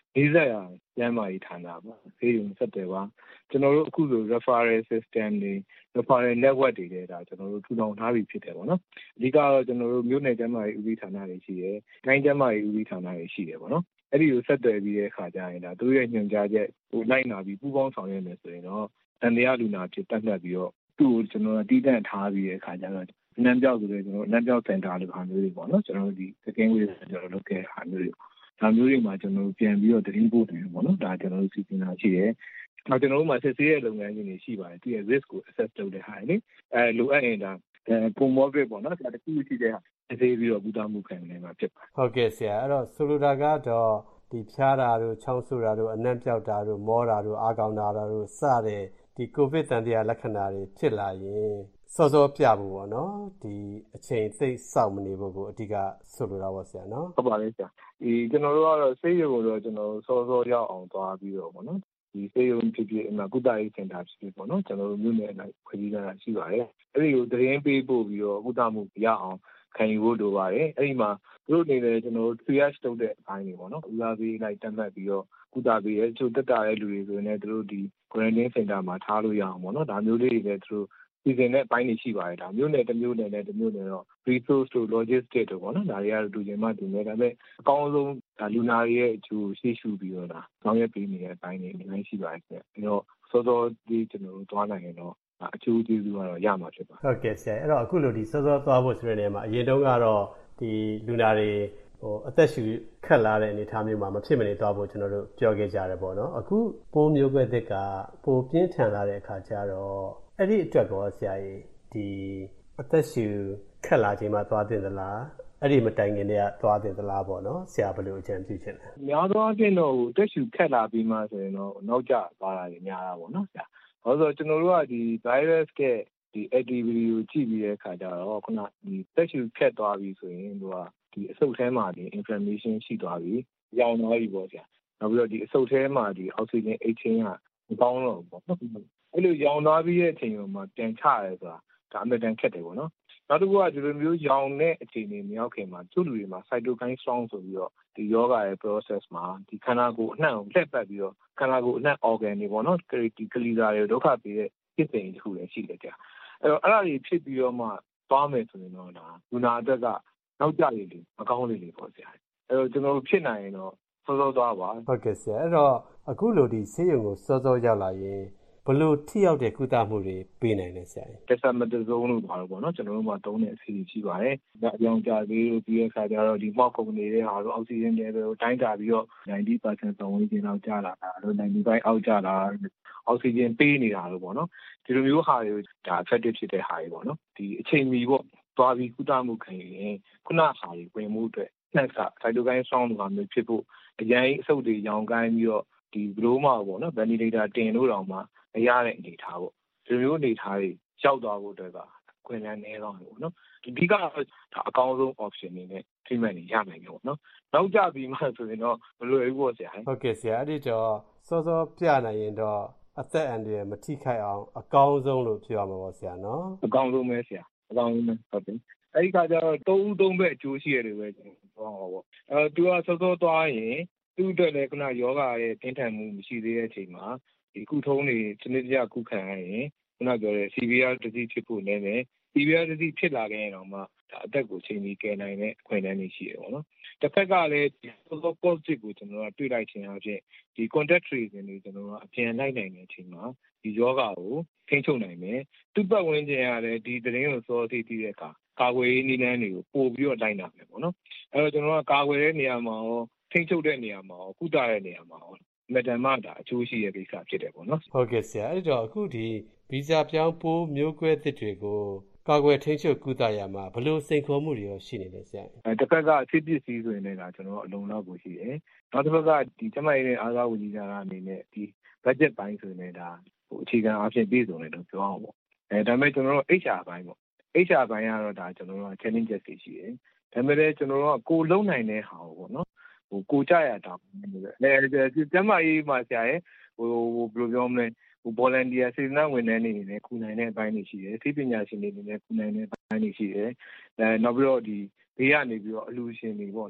နီးစပ်ရာကျန်းမာရေးဌာနပေါ့ဆေးရုံဆက်သွယ်ပါကျွန်တော်တို့အခုဆို referral system တွေ referral network တွေတဲ့ဒါကျွန်တော်တို့ထူထောင်ထားပြီးဖြစ်တယ်ပေါ့နော်အဓိကတော့ကျွန်တော်တို့မြို့နယ်ကျန်းမာရေးဦးစီးဌာနတွေရှိတယ်တိုင်းကျန်းမာရေးဦးစီးဌာနတွေရှိတယ်ပေါ့နော်အဲ့ဒီကိုဆက်သွယ်ပြီးတဲ့အခါကျရင်ဒါသူတို့ရဲ့ညွှန်ကြားချက်ဟိုလိုက်နာပြီးပူးပေါင်းဆောင်ရွက်မယ်ဆိုရင်တော့တန်တရားလူနာဖြစ်တတ်မှတ်ပြီးတော့သူ့ကိုကျွန်တော်တီးတန့်ထားပြီးတဲ့အခါကျတော့နန်းပြောက်ဆိုတဲ့ကျွန်တော်နန်းပြောက်စင်တာလိုဟာမျိုးတွေပေါ့နော်ကျွန်တော်တို့ဒီစကင်းဝေးကျွန်တော်လုပ်ခဲ့ဟာမျိုးတွေဒါမျိုးတွေမှာကျွန်တော်တို့ပြန်ပြီးတော့သတင်းပို့တယ်ပေါ့နော်ဒါကျွန်တော်တို့စီစဉ်တာရှိတယ်နောက်ကျွန်တော်တို့မှာစစ်ဆေးရဲ့လုပ်ငန်းကြီးတွေရှိပါတယ်သူရဲ့ risk ကို assess လုပ်တဲ့ဟာလေလိုအပ်ရင်ဒါcomorbid ပေါ့နော်ဒါတခုရှိတဲ့ဟာစစ်ဆေးပြီးတော့ကုသမှုခံနိုင်မှာဖြစ်ပါတယ်ဟုတ်ကဲ့ဆရာအဲ့တော့ဆိုလိုတာကတော့ဒီဖျားတာတို့ချောင်းဆိုးတာတို့အနံ့ပြောက်တာတို့မောတာတို့အာကောင်တာတို့စတဲ့ဒီကိုဗစ်တန်တရားလက္ခဏာတွေဖြစ်လာရင်စောစောပြဖို့ပေါ့နော်ဒီအချိန်သိစောင့်မနေဖို့ကိုအဓိကဆိုလိုတာပေါ့ဆရာနော်ဟုတ်ပါလေဆရာဒီကျွန်တော်တို့ကတော့ဆေးရုံကိုတော့ကျွန်တော်စောစောရောက်အောင်သွားပြီးတော့ပေါ့နော်ဒီဆေးရုံဖြစ်ဖြစ်အမှကုသရေးစင်တာဖြစ်ဖြစ်ပေါ့နော်ကျွန်တော်တို့မြို့နယ်လိုက်ခွဲပြီးတာရှိပါတယ်အဲ့ဒီကိုသတင်းပေးပို့ပြီးတော့ကုသမှုရအောင်ခံယူဖို့လိုပါတယ်အဲ့ဒီမှာသူတို့နေလေကျွန်တော်တို့ triage လုပ်တဲ့အပိုင်းတွေပေါ့နော်ဦးစားပေးလိုက်တက်မှတ်ပြီးတော့ကုသပေးရဲချို့တက်တာတဲ့လူတွေဆိုရင်လည်းသူတို့ဒီ quarantine center မှာထားလို့ရအောင်ပေါ့နော်ဒါမျိုးလေးတွေလည်းသူတို့ဒီစင်တဲ့အပိုင်းတွေရှိပါတယ်ဒါမျိုးနဲ့တစ်မျိုးနဲ့လည်းတစ်မျိုးနဲ့တော့ resource တို့ logistic တို့ပေါ့နော်ဒါတွေကတော့တူချင်မှတူမယ်ဒါပေမဲ့အကောင်းဆုံးဒါလူနာတွေရဲ့အကျိုးရှေ့ရှုပြီးတော့ဒါဆောင်ရွက်ပေးနေတဲ့အပိုင်းတွေအများကြီးရှိပါတယ်ခင်ဗျအဲတော့စောစောဒီကျွန်တော်တို့သွားနိုင်ရင်တော့အကျိုးကျေးဇူးကတော့ရမှာဖြစ်ပါတယ်ဟုတ်ကဲ့ဆရာအဲ့တော့အခုလိုဒီစောစောသွားဖို့ဆိုတဲ့နေရာမှာအရင်တုန်းကတော့ဒီလူနာတွေအသက်ရှူခက်လာတဲ့အနေအထားမျိုးမှာမဖြစ်မနေသွားဖို့ကျွန်တော်တို့ပြောခဲ့ကြရတယ်ပေါ့နော်အခုပိုးမျိုးကွဲသစ်ကပိုပြင်းထန်လာတဲ့အခါကျတော့အဲ့ဒီအတွက်ကောဆရာကြီးဒီအသက်ရှူခက်လာချိန်မှာသွားတင်သလားအဲ့ဒီမတိုင်ခင်တည်းကသွားတင်သလားပေါ့နော်ဆရာဘယ်လိုအကြံပြုချင်လဲများသောအားဖြင့်တော့အသက်ရှူခက်လာပြီးမှဆိုရင်တော့နောက်ကျသွားတာတွေများတာပေါ့နော်ဆရာဘာလို့ဆိုကျွန်တော်တို့ကဒီ virus ကဒီ activity ကိုကြည့်ပြီးတဲ့အခါကျတော့ခုနဒီသက်ရှူခက်သွားပြီဆိုရင်သူကဒီအဆုတ်ထဲမှာဒီ inflammation ရှိသွားပြီရောင်သွားပြီပေါ့ဆရာနောက်ပြီးတော့ဒီအဆုတ်ထဲမှာဒီ oxygen exchange ကမကောင်းတော့ဘူးပေါ့နော်အဲ့လိုရောင်သွားပြီးတဲ့အချိန်မှာပြန်ချရဲဆိုတာဒါအမြဲတမ်းခက်တယ်ပေါ့နော်နောက်တစ်ခုကဒီလိုမျိုးရောင်တဲ့အခြေအနေမရောက်ခင်မှာသူ့လူတွေမှာ cytokine storm ဆိုပြီးတော့ဒီယောဂရဲ့ process မှာဒီခန္ဓာကိုယ်အနှံ့ကိုလှည့်ပတ်ပြီးတော့ခန္ဓာကိုယ်အနှံ့ organ တွေပေါ့နော်ဒီကလီစာတွေဒုက္ခပေးတဲ့ဖြစ်စဉ်တစ်ခုလည်းရှိတယ်ကြာအဲ့တော့အဲ့ဒါတွေဖြစ်ပြီးတော့မှသွားမယ်ဆိုရင်တော့ဒါလူနာအတွက်ကနောက်ကျရည်လေမကောင်းလေပေါ့ဆရာအဲ့တော့ကျွန်တော်တို့ဖြစ်နိုင်ရင်တော့စောစောသွားပါဟုတ်ကဲ့ဆရာအဲ့တော့အခုလိုဒီဆေးရုံကိုစောစောရောက်လာရင်ဘလို့ထိရောက်တဲ့ကုသမှုတွေပေးနိုင်လဲဆရာ။ Dexamethasone လို့ပါတော့ပေါ့နော်ကျွန်တော်တို့မှာသုံးတဲ့အစီအစီရှိပါတယ်။ဒါအကြောင်းကြားပြီးပြီးတဲ့အခါကျတော့ဒီမှောက်ကုန်နေတဲ့ဟာတို့အောက်ဆီဂျင် level ကိုတိုင်းတာပြီးတော့ 90% ပတ်ဝန်းကျင်လောက်ကျလာတာတို့95အောက်ကျလာအောက်ဆီဂျင်ပေးနေတာလို့ပေါ့နော်ဒီလိုမျိုးဟာတွေဒါ effective ဖြစ်တဲ့ဟာတွေပေါ့နော်ဒီအချိန်မီပေါ့သွားပြီးကုသမှုခံရင်ခုနဟာတွေဝင်မှုအတွက်နှက်ကဆိုင်တိုကိုင်းဆောင်းလို့ဟာမျိုးဖြစ်ဖို့အရင်အဆုတ်တွေရောင်ကိုင်းပြီးတော့ဒီဘလိုမှပေါ့နော် ventilator တင်လို့တောင်မှမရတဲ့အနေအထားပေါ့ဒီလိုမျိုးအနေအထားတွေရောက်သွားဖို့အတွက်ကအခွင့်အလမ်းနည်းတော့တယ်ပေါ့နော်ဒီအဓိကတော့ဒါအကောင်းဆုံး option နေနဲ့ treatment တွေရနိုင်တယ်ပေါ့နော်နောက်ကြပြီးမှဆိုရင်တော့မလွယ်ဘူးပေါ့ဆရာဟုတ်ကဲ့ဆရာအဲ့ဒီတော့စောစောပြနိုင်ရင်တော့အသက်အန္တရာယ်မထိခိုက်အောင်အကောင်းဆုံးလို့ပြောရမှာပေါ့ဆရာနော်အကောင်းဆုံးပဲဆရာအကောင်းဆုံးပဲဟုတ်တယ်အဲ့ဒီခါကျတော့သုံးဘက်အကျိုးရှိရတယ်ပဲကျွန်တော်ပြောပါပေါ့သူကစောစောသွားရင်သူ့အတွက်လည်းခုနယောဂရဲ့တင်းထန်မှုမရှိသေးတဲ့အချိန်မှာဒီကုထုံးတွေစနစ်တကျကုခံရရင်ခုနပြောတဲ့ severe disease ဖြစ်ဖို့နည်းတယ် severe disease ဖြစ်လာခဲ့ရင်တော့မှဒါအသက်ကိုချိန်ပြီးကယ်နိုင်တဲ့အခွင့်အလမ်းတွေရှိတယ်ပေါ့နော်တစ်ဖက်ကလည်းဒီ positive ကိုကျွန်တော်တို့တွေ့လိုက်ခြင်းအပြင်ဒီ contact tracing တွေကျွန်တော်တို့အပြန်လိုက်နိုင်တဲ့အချိန်မှာဒီယောဂကိုထိန်းချုပ်နိုင်မယ်သူ့ပတ်ဝန်းကျင်ကလည်းဒီသတင်းကိုစောသိသိတဲ့အခါကာကွယ်ရေးနည်းလမ်းတွေကိုပို့ပြီးတော့လိုက်နိုင်မယ်ပေါ့နော်အဲ့တော့ကျွန်တော်ကကာကွယ်တဲ့နေရာမှာရောထိန်းချုပ်တဲ့နေရာမှာရောကုသတဲ့နေရာမှာရောမတန်မှဒါအကျိုးရှိတဲ့ကိစ္စဖြစ်တယ်ပေါ့နော်ဟုတ်ကဲ့ဆရာအဲ့တော့အခုဒီဗီဇပြောင်းပိုးမျိုးကွဲသစ်တွေကိုကာကွယ်ထိန်းချုပ်ကုသရမှာဘယ်လိုစိန်ခေါ်မှုတွေရောရှိနေလဲဆရာတစ်ဖက်ကအစစ်ပစ္စည်းဆိုရင်လည်းဒါကျွန်တော်အလုံးလောက်ကိုရှိတယ်နောက်တစ်ဖက်ကဒီကျမရဲ့အားကားဝန်ကြီးဌာနအနေနဲ့ဒီ budget ပိုင်းဆိုရင်လည်းဒါဟိုအခြေခံအဖြစ်ပြည်စုံတယ်လို့ပြောအောင်ပေါ့ဒါပေမဲ့ကျွန်တော်တို့ HR ပိုင်းပေါ့ HR ပိုင်းကတော့ဒါကျွန်တော်တို့က challenges တွေရှိတယ်ဒါပေမဲ့လည်းကျွန်တော်တို့ကကိုလုံးနိုင်တဲ့ဟာပေါ့နော်ဟိုကိုကြရတာကျမကြီးမှာဆရာရဲ့ဟိုဘယ်လိုပြောမလဲဟို volunteer စေတနာဝန်ထမ်းတွေနဲ့ကူနိုင်တဲ့အပိုင်းတွေရှိတယ်သိပညာရှင်တွေနဲ့ကူနိုင်တဲ့အပိုင်းတွေရှိတယ်နောက်ပြီးတော့ဒီဘေးကနေပြီးတော့အလူရှင်တွေပေါ့နော်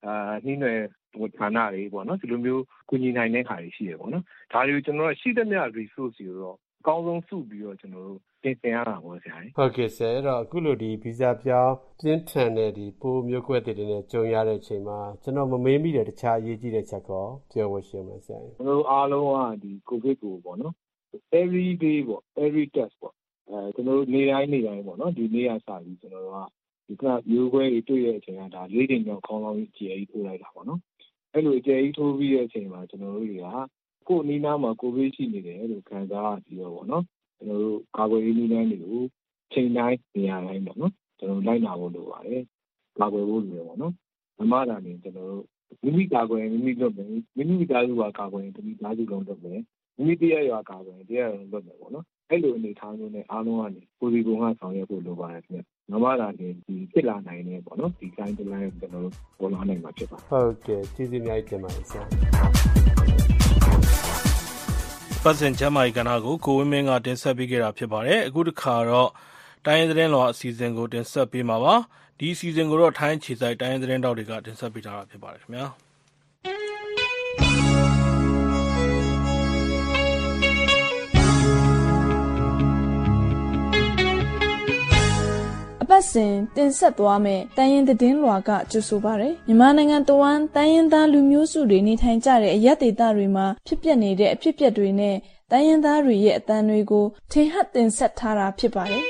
နှီးနွယ်ဌာနတွေပေါ့နော်ဒီလိုမျိုးကူညီနိုင်တဲ့ခါတွေရှိရပေါ့နော်ဒါတွေကိုကျွန်တော်တို့ရှိတဲ့မြ resource တွေတော့အကောင်းဆုံးစုပြီးတော့ကျွန်တော်တို့ပြင်ဆင်ရတာပေါ့ဆရာကြီးဟုတ်ကဲ့ဆရာအဲ့တော့အခုလိုဒီဗီဇပြောင်းပြင်းထန်တဲ့ဒီပိုးမျိုးကွဲတွေနဲ့ကြုံရတဲ့အချိန်မှာကျွန်တော်မမေးမိတဲ့တခြားအရေးကြီးတဲ့ချက်ကောပြောဖို့ရှိမှာဆရာကျွန်တော်အားလုံးကဒီ COVID ကိုပေါ့နော် every day ပေါ့ every test ပေါ့ကျွန်တော်တို့နေ့တိုင်းပေါ့နော်ဒီနေ့ကစပြီးကျွန်တော်တို့ကဒီကမျိုးကွဲတွေတွေ့တဲ့အချိန်ကဒါ၄ချိန်ကျော်ခေါင်းလောင်းကြီးအကျယ်ကြီးထိုးလိုက်တာပေါ့နော်အဲ့လိုအကျယ်ကြီးထိုးပြီးတဲ့အချိန်မှာကျွန်တော်တို့တွေကကိုယ်နီးနားမှာ COVID ရှိနေတယ်လို့ခံစားပြီးတော့ပေါ့နော်ကျွန်တော်တို့ကာကွယ်ရေးနည်းလမ်းတွေကိုချိန်တိုင်းနေရာတိုင်းပေါ့နော်ကျွန်တော်လိုက်နာဖို့လိုပါတယ်ကာကွယ်ဖို့လိုရပေါ့နော်အမှားတာနေကျွန်တော်တို့မိမိကာကွယ်မိမိလုပ်မယ်မိမိကာကွယ်ကာကွယ်မိမိသားစုလုံးလုပ်မယ်မိမိတရားရွာကာကွယ်တရားရုံလုပ်မယ်ပေါ့နော်အဲ့လိုအနေထားမျိုးနဲ့အားလုံးကနေကိုယ်စီကိုယ်ကဆောင်ရွက်ဖို့လိုပါတယ်ခင်ဗျမမလာနေဒီဖြစ်လာနိုင်တယ်ပေါ့နော်ဒီ kind of line ကျွန်တော်တို့ပေါ်လာနိုင်မှာဖြစ်ပါတယ်ဟုတ်ကဲ့ကျေးဇူးအများကြီးတင်ပါတယ်ဆရာပတ်စင်ချမ်းမာရေးကဏ္ဍကိုကိုဝင်းမင်းကတင်ဆက်ပေးခဲ့တာဖြစ်ပါတယ်အခုတစ်ခါတော့တိုင်းရင်းသတင်းလွှာအစီအစဉ်ကိုတင်ဆက်ပေးမှာပါဒီအစီအစဉ်ကိုတော့ထိုင်းခြေစိုက်တိုင်းရင်းသတင်းတောက်တွေကတင်ဆက်ပေးထားတာဖြစ်ပါတယ်ခင်ဗျာအပတ်စဉ်တင်ဆက်သွားမယ်တိုင်းရင်းသတင်းလွှာကကြိုဆိုပါရယ်မြန်မာနိုင်ငံတဝန်းတိုင်းရင်းသားလူမျိုးစုတွေနေထိုင်ကြတဲ့အရပ်ဒေသတွေမှာဖြစ်ပျက်နေတဲ့အဖြစ်အပျက်တွေနဲ့တိုင်းရင်းသားတွေရဲ့အသံတွေကိုထင်ဟပ်တင်ဆက်ထားတာဖြစ်ပါတယ်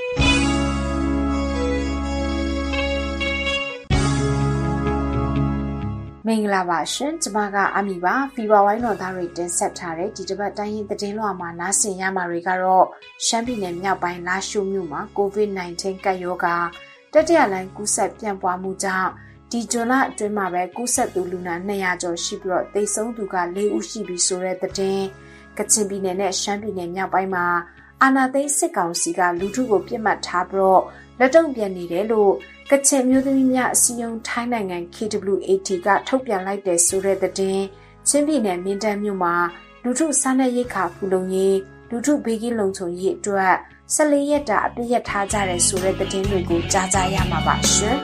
မင်္ဂလာပါရှင်ကျမကအမီပါဖီဘာဝိုင်းတော်သားတွေတင်ဆက်ထားတဲ့ဒီတစ်ပတ်တိုင်းရင်းသတင်းလွှာမှာနားဆင်ရမှာတွေကတော့ရှမ်းပြည်နယ်မြောက်ပိုင်းလာရှိုးမြို့မှာ COVID-19 ကပ်ရောဂါတတိယလှိုင်းကူးစက်ပြန့်ပွားမှုကြောင့်ဒီဇွန်လအတွင်းမှာပဲကူးစက်သူလူနာ200ကျော်ရှိပြီးတော့သေဆုံးသူက4ဦးရှိပြီဆိုတဲ့သတင်းကချင်ပြည်နယ်နဲ့ရှမ်းပြည်နယ်မြောက်ပိုင်းမှာအာဏာသိမ်းစစ်ကောင်စီကလူထုကိုပြစ်မှတ်ထားပြီးတော့လက်တုံ့ပြန်နေတယ်လို့ကချင်မျိုးသမီးများအစည်းအရုံးထိုင်းနိုင်ငံ KWAT ကထုတ်ပြန်လိုက်တဲ့ဆိုတဲ့သတင်းချင်းပြည်နယ်မင်းတပ်မြို့မှာလူထုစားနပ်ရိက္ခာဖူလုံရေးလူထုဘေးကင်းလုံခြုံရေးအတွက်14ရက်တာအပြည့်ရထားကြတဲ့ဆိုတဲ့သတင်းတွေကိုကြားကြရမှာပါရှင်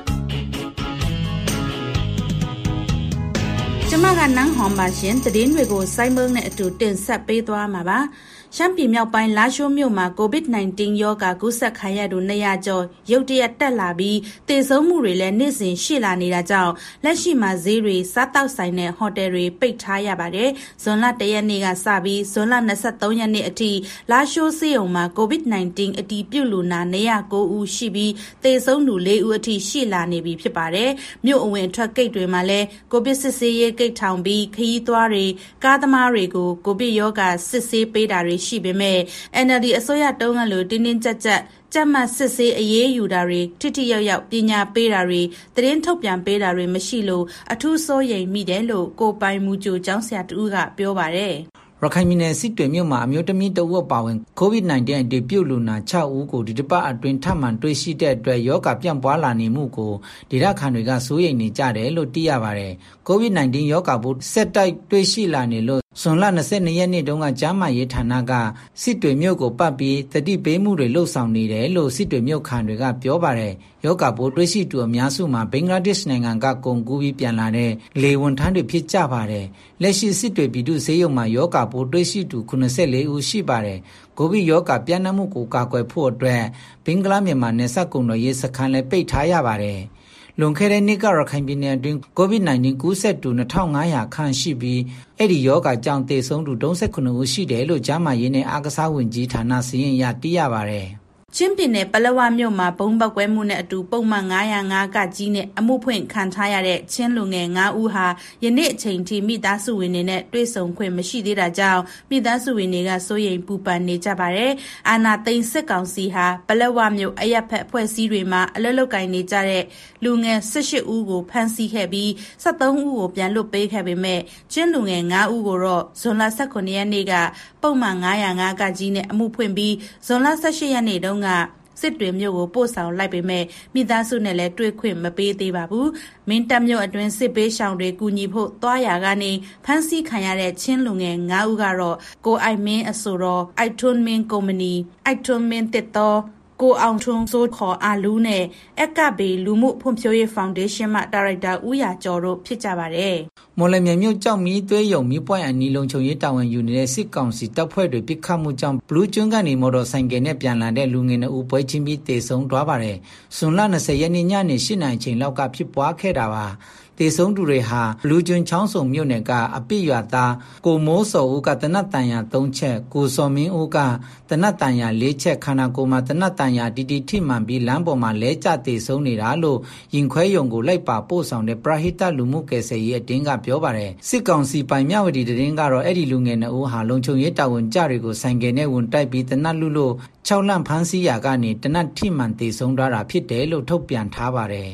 ကျမကနန်းဟွန်ပါရှင်သတင်းတွေကိုစိုင်းမုံနဲ့အတူတင်ဆက်ပေးသွားမှာပါရှမ်းပြည်မြောက်ပိုင်းလာရှိုးမြို့မှာ COVID-19 ရောဂါကူးစက်ခံရသူ200ကျော်ရုတ်တရက်တက်လာပြီးသေဆုံးမှုတွေလည်းနေ့စဉ်ရှိလာနေတာကြောင့်လက်ရှိမှာဈေးတွေစားတောက်ဆိုင်နဲ့ဟိုတယ်တွေပိတ်ထားရပါတယ်။ဇွန်လ1ရက်နေ့ကစပြီးဇွန်လ23ရက်နေ့အထိလာရှိုးဆေးရုံမှာ COVID-19 အတည်ပြုလူနာ209ဦးရှိပြီးသေဆုံးသူ4ဦးအထိရှိလာနေပြီဖြစ်ပါတယ်။မြို့အဝင်အထွက်ဂိတ်တွေမှာလည်း COVID စစ်ဆေးရေးဂိတ်ထောင်ပြီးခရီးသွားတွေကားသမားတွေကို COVID ရောဂါစစ်ဆေးပေးတာတွေရှိပေမဲ့ NLD အစိုးရတုံးကလို့တင်းတင်းကြပ်ကြပ်ကြက်မှတ်စစ်ဆေးအရေးယူတာတွေထိထိရောက်ရောက်ပညာပေးတာတွေသတင်းထုတ်ပြန်ပေးတာတွေမရှိလို့အထူးစိုးရိမ်မိတယ်လို့ကိုပိုင်မူကြိုကျောင်းဆရာတူကပြောပါတယ်ရခိုင်ပြည်နယ်စစ်တွေမြို့မှာအမျိုးသမီးတဦးပါဝင် COVID-19 အတည်ပြုလူနာ6ဦးကိုဒီတစ်ပတ်အတွင်းထပ်မံတွေ့ရှိတဲ့အတွက်ရောဂါပြန့်ပွားလာနေမှုကိုဒေသခံတွေကစိုးရိမ်နေကြတယ်လို့သိရပါတယ်။ COVID-19 ရောဂါပိုးဆက်တိုက်တွေ့ရှိလာနေလို့ဇွန်လ22ရက်နေ့တုန်းကကျန်းမာရေးဌာနကစစ်တွေမြို့ကိုပတ်ပြီးတတိပေးမှုတွေလှုပ်ဆောင်နေတယ်လို့စစ်တွေမြို့ခံတွေကပြောပါတယ်။ရောဂါပိုးတွေ့ရှိသူအများစုမှာဘင်္ဂလားဒေ့ရှ်နိုင်ငံကကုန်ကူးပြီးပြန်လာတဲ့လေဝန်ထမ်းတွေဖြစ်ကြပါတယ်။လက်ရှိစစ်တွေပြည်သူ့ဆေးရုံမှာရောဂါပိုးတွေ့ရှိသူ84ဦးရှိပါတယ်။ကိုဗစ်ရောဂါပြန့်နှံ့မှုကိုကာကွယ်ဖို့အတွက်ဘင်္ဂလားမြန်မာနယ်စပ်ကုန်သွယ်ရေးစခန်းလည်းပိတ်ထားရပါတယ်။လွန်ခဲ့တဲ့နှစ်ကရခိုင်ပြည်နယ်အတွင်း COVID-19 ကူးစက်သူ2500ခန့်ရှိပြီးအဲ့ဒီရောဂါကြောင့်သေဆုံးသူ39ဦးရှိတယ်လို့ကျန်းမာရေးနဲ့အားကစားဝန်ကြီးဌာနစီရင်ရသိရပါတယ်။ချင်းပြည်နယ်ပလက်ဝမြို့မှာဘုံပေါက်ကွဲမှုနဲ့အတူပုံမှန်905ကကြီးနဲ့အမှုဖွင့်ခံထားရတဲ့ချင်းလူငယ်9ဦးဟာယနေ့အချိန်ထိမိသားစုဝင်တွေနဲ့တွေ့ဆုံခွင့်မရှိသေးတာကြောင့်မိသားစုဝင်တွေကစိုးရိမ်ပူပန်နေကြပါတယ်။အာဏာသိမ်းစစ်ကောင်စီဟာပလက်ဝမြို့အရက်ဖက်အဖွဲ့အစည်းတွေမှာအလွတ်လုကင်နေကြတဲ့လူငယ်18ဦးကိုဖမ်းဆီးခဲ့ပြီး73ဦးကိုပြန်လွှတ်ပေးခဲ့ပေမဲ့ချင်းလူငယ်9ဦးကိုတော့ဇွန်လ18ရက်နေ့ကပုံမှန်905ကကြီးနဲ့အမှုဖွင့်ပြီးဇွန်လ18ရက်နေ့တုန်းကစစ်တွေမြို့ကိုပို့ဆောင်လိုက်ပေမဲ့မိသားစုနဲ့လည်းတွေ့ခွင့်မပေးသေးပါဘူး။မင်းတပ်မြို့အတွင်းစစ်ပေးရှောင်တွေကူညီဖို့သွားရာကနေဖမ်းဆီးခံရတဲ့ချင်းလူငယ်9ဦးကတော့ကိုအိုက်မင်းအဆိုတော်အိုက်ထွန်းမင်းကုမ္ပဏီအိုက်ထွန်းမင်းတစ်တော်ကိုအောင်ထွန်းစိုးခေါ်အာလူးနဲ့အက်ကဘေလူမှုဖွံ့ဖြိုးရေးဖောင်ဒေးရှင်းမှဒါရိုက်တာဦးရကျော်တို့ဖြစ်ကြပါတယ်။မော်လမြိုင်မြို့ကြောက်မီးသွေးရုံမီးပွိုင်းအနီလုံခြုံရေးတာဝန်ယူနေတဲ့စစ်ကောင်စီတပ်ဖွဲ့တွေပစ်ခတ်မှုကြောင့်ဘလူးကျွန်းကနေမော်တော်ဆိုင်ကယ်နဲ့ပြန်လာတဲ့လူငယ်2ဦးပွဲချင်းပြီးတေဆုံးသွားပါတယ်။ဇွန်လ20ရက်နေ့ညနေ8နာရီချိန်လောက်ကဖြစ်ပွားခဲ့တာပါ။တေဆုံးသူတွေဟာဘလူးကျွန်းချောင်းစုံမြို့နယ်ကအပိရွာသားကိုမိုးစောဦးကတနတ်တန်ရာ3ချက်ကိုစော်မင်းဦးကတနတ်တန်ရာ4ချက်ခန္ဓာကိုယ်မှာတနတ်တန်ရာတီထိမှန်ပြီးလမ်းပေါ်မှာလဲကျတေဆုံးနေတာလို့ရင်ခွဲယုံကိုလိုက်ပါပို့ဆောင်တဲ့ပရဟိတလူမှုကယ်ဆယ်ရေးအတင်းကပြောပါတယ်စစ်ကောင်စီပိုင်မြဝတီတရင်ကတော့အဲ့ဒီလူငယ်2ဦးဟာလုံခြုံရေးတာဝန်ကျတွေကိုဆိုင်ကယ်နဲ့ဝင်တိုက်ပြီးတနတ်လူလို့6လန့်ဖမ်းဆီးရာကနေတနတ်ထိမှန်တေဆုံးသွားတာဖြစ်တယ်လို့ထုတ်ပြန်ထားပါတယ်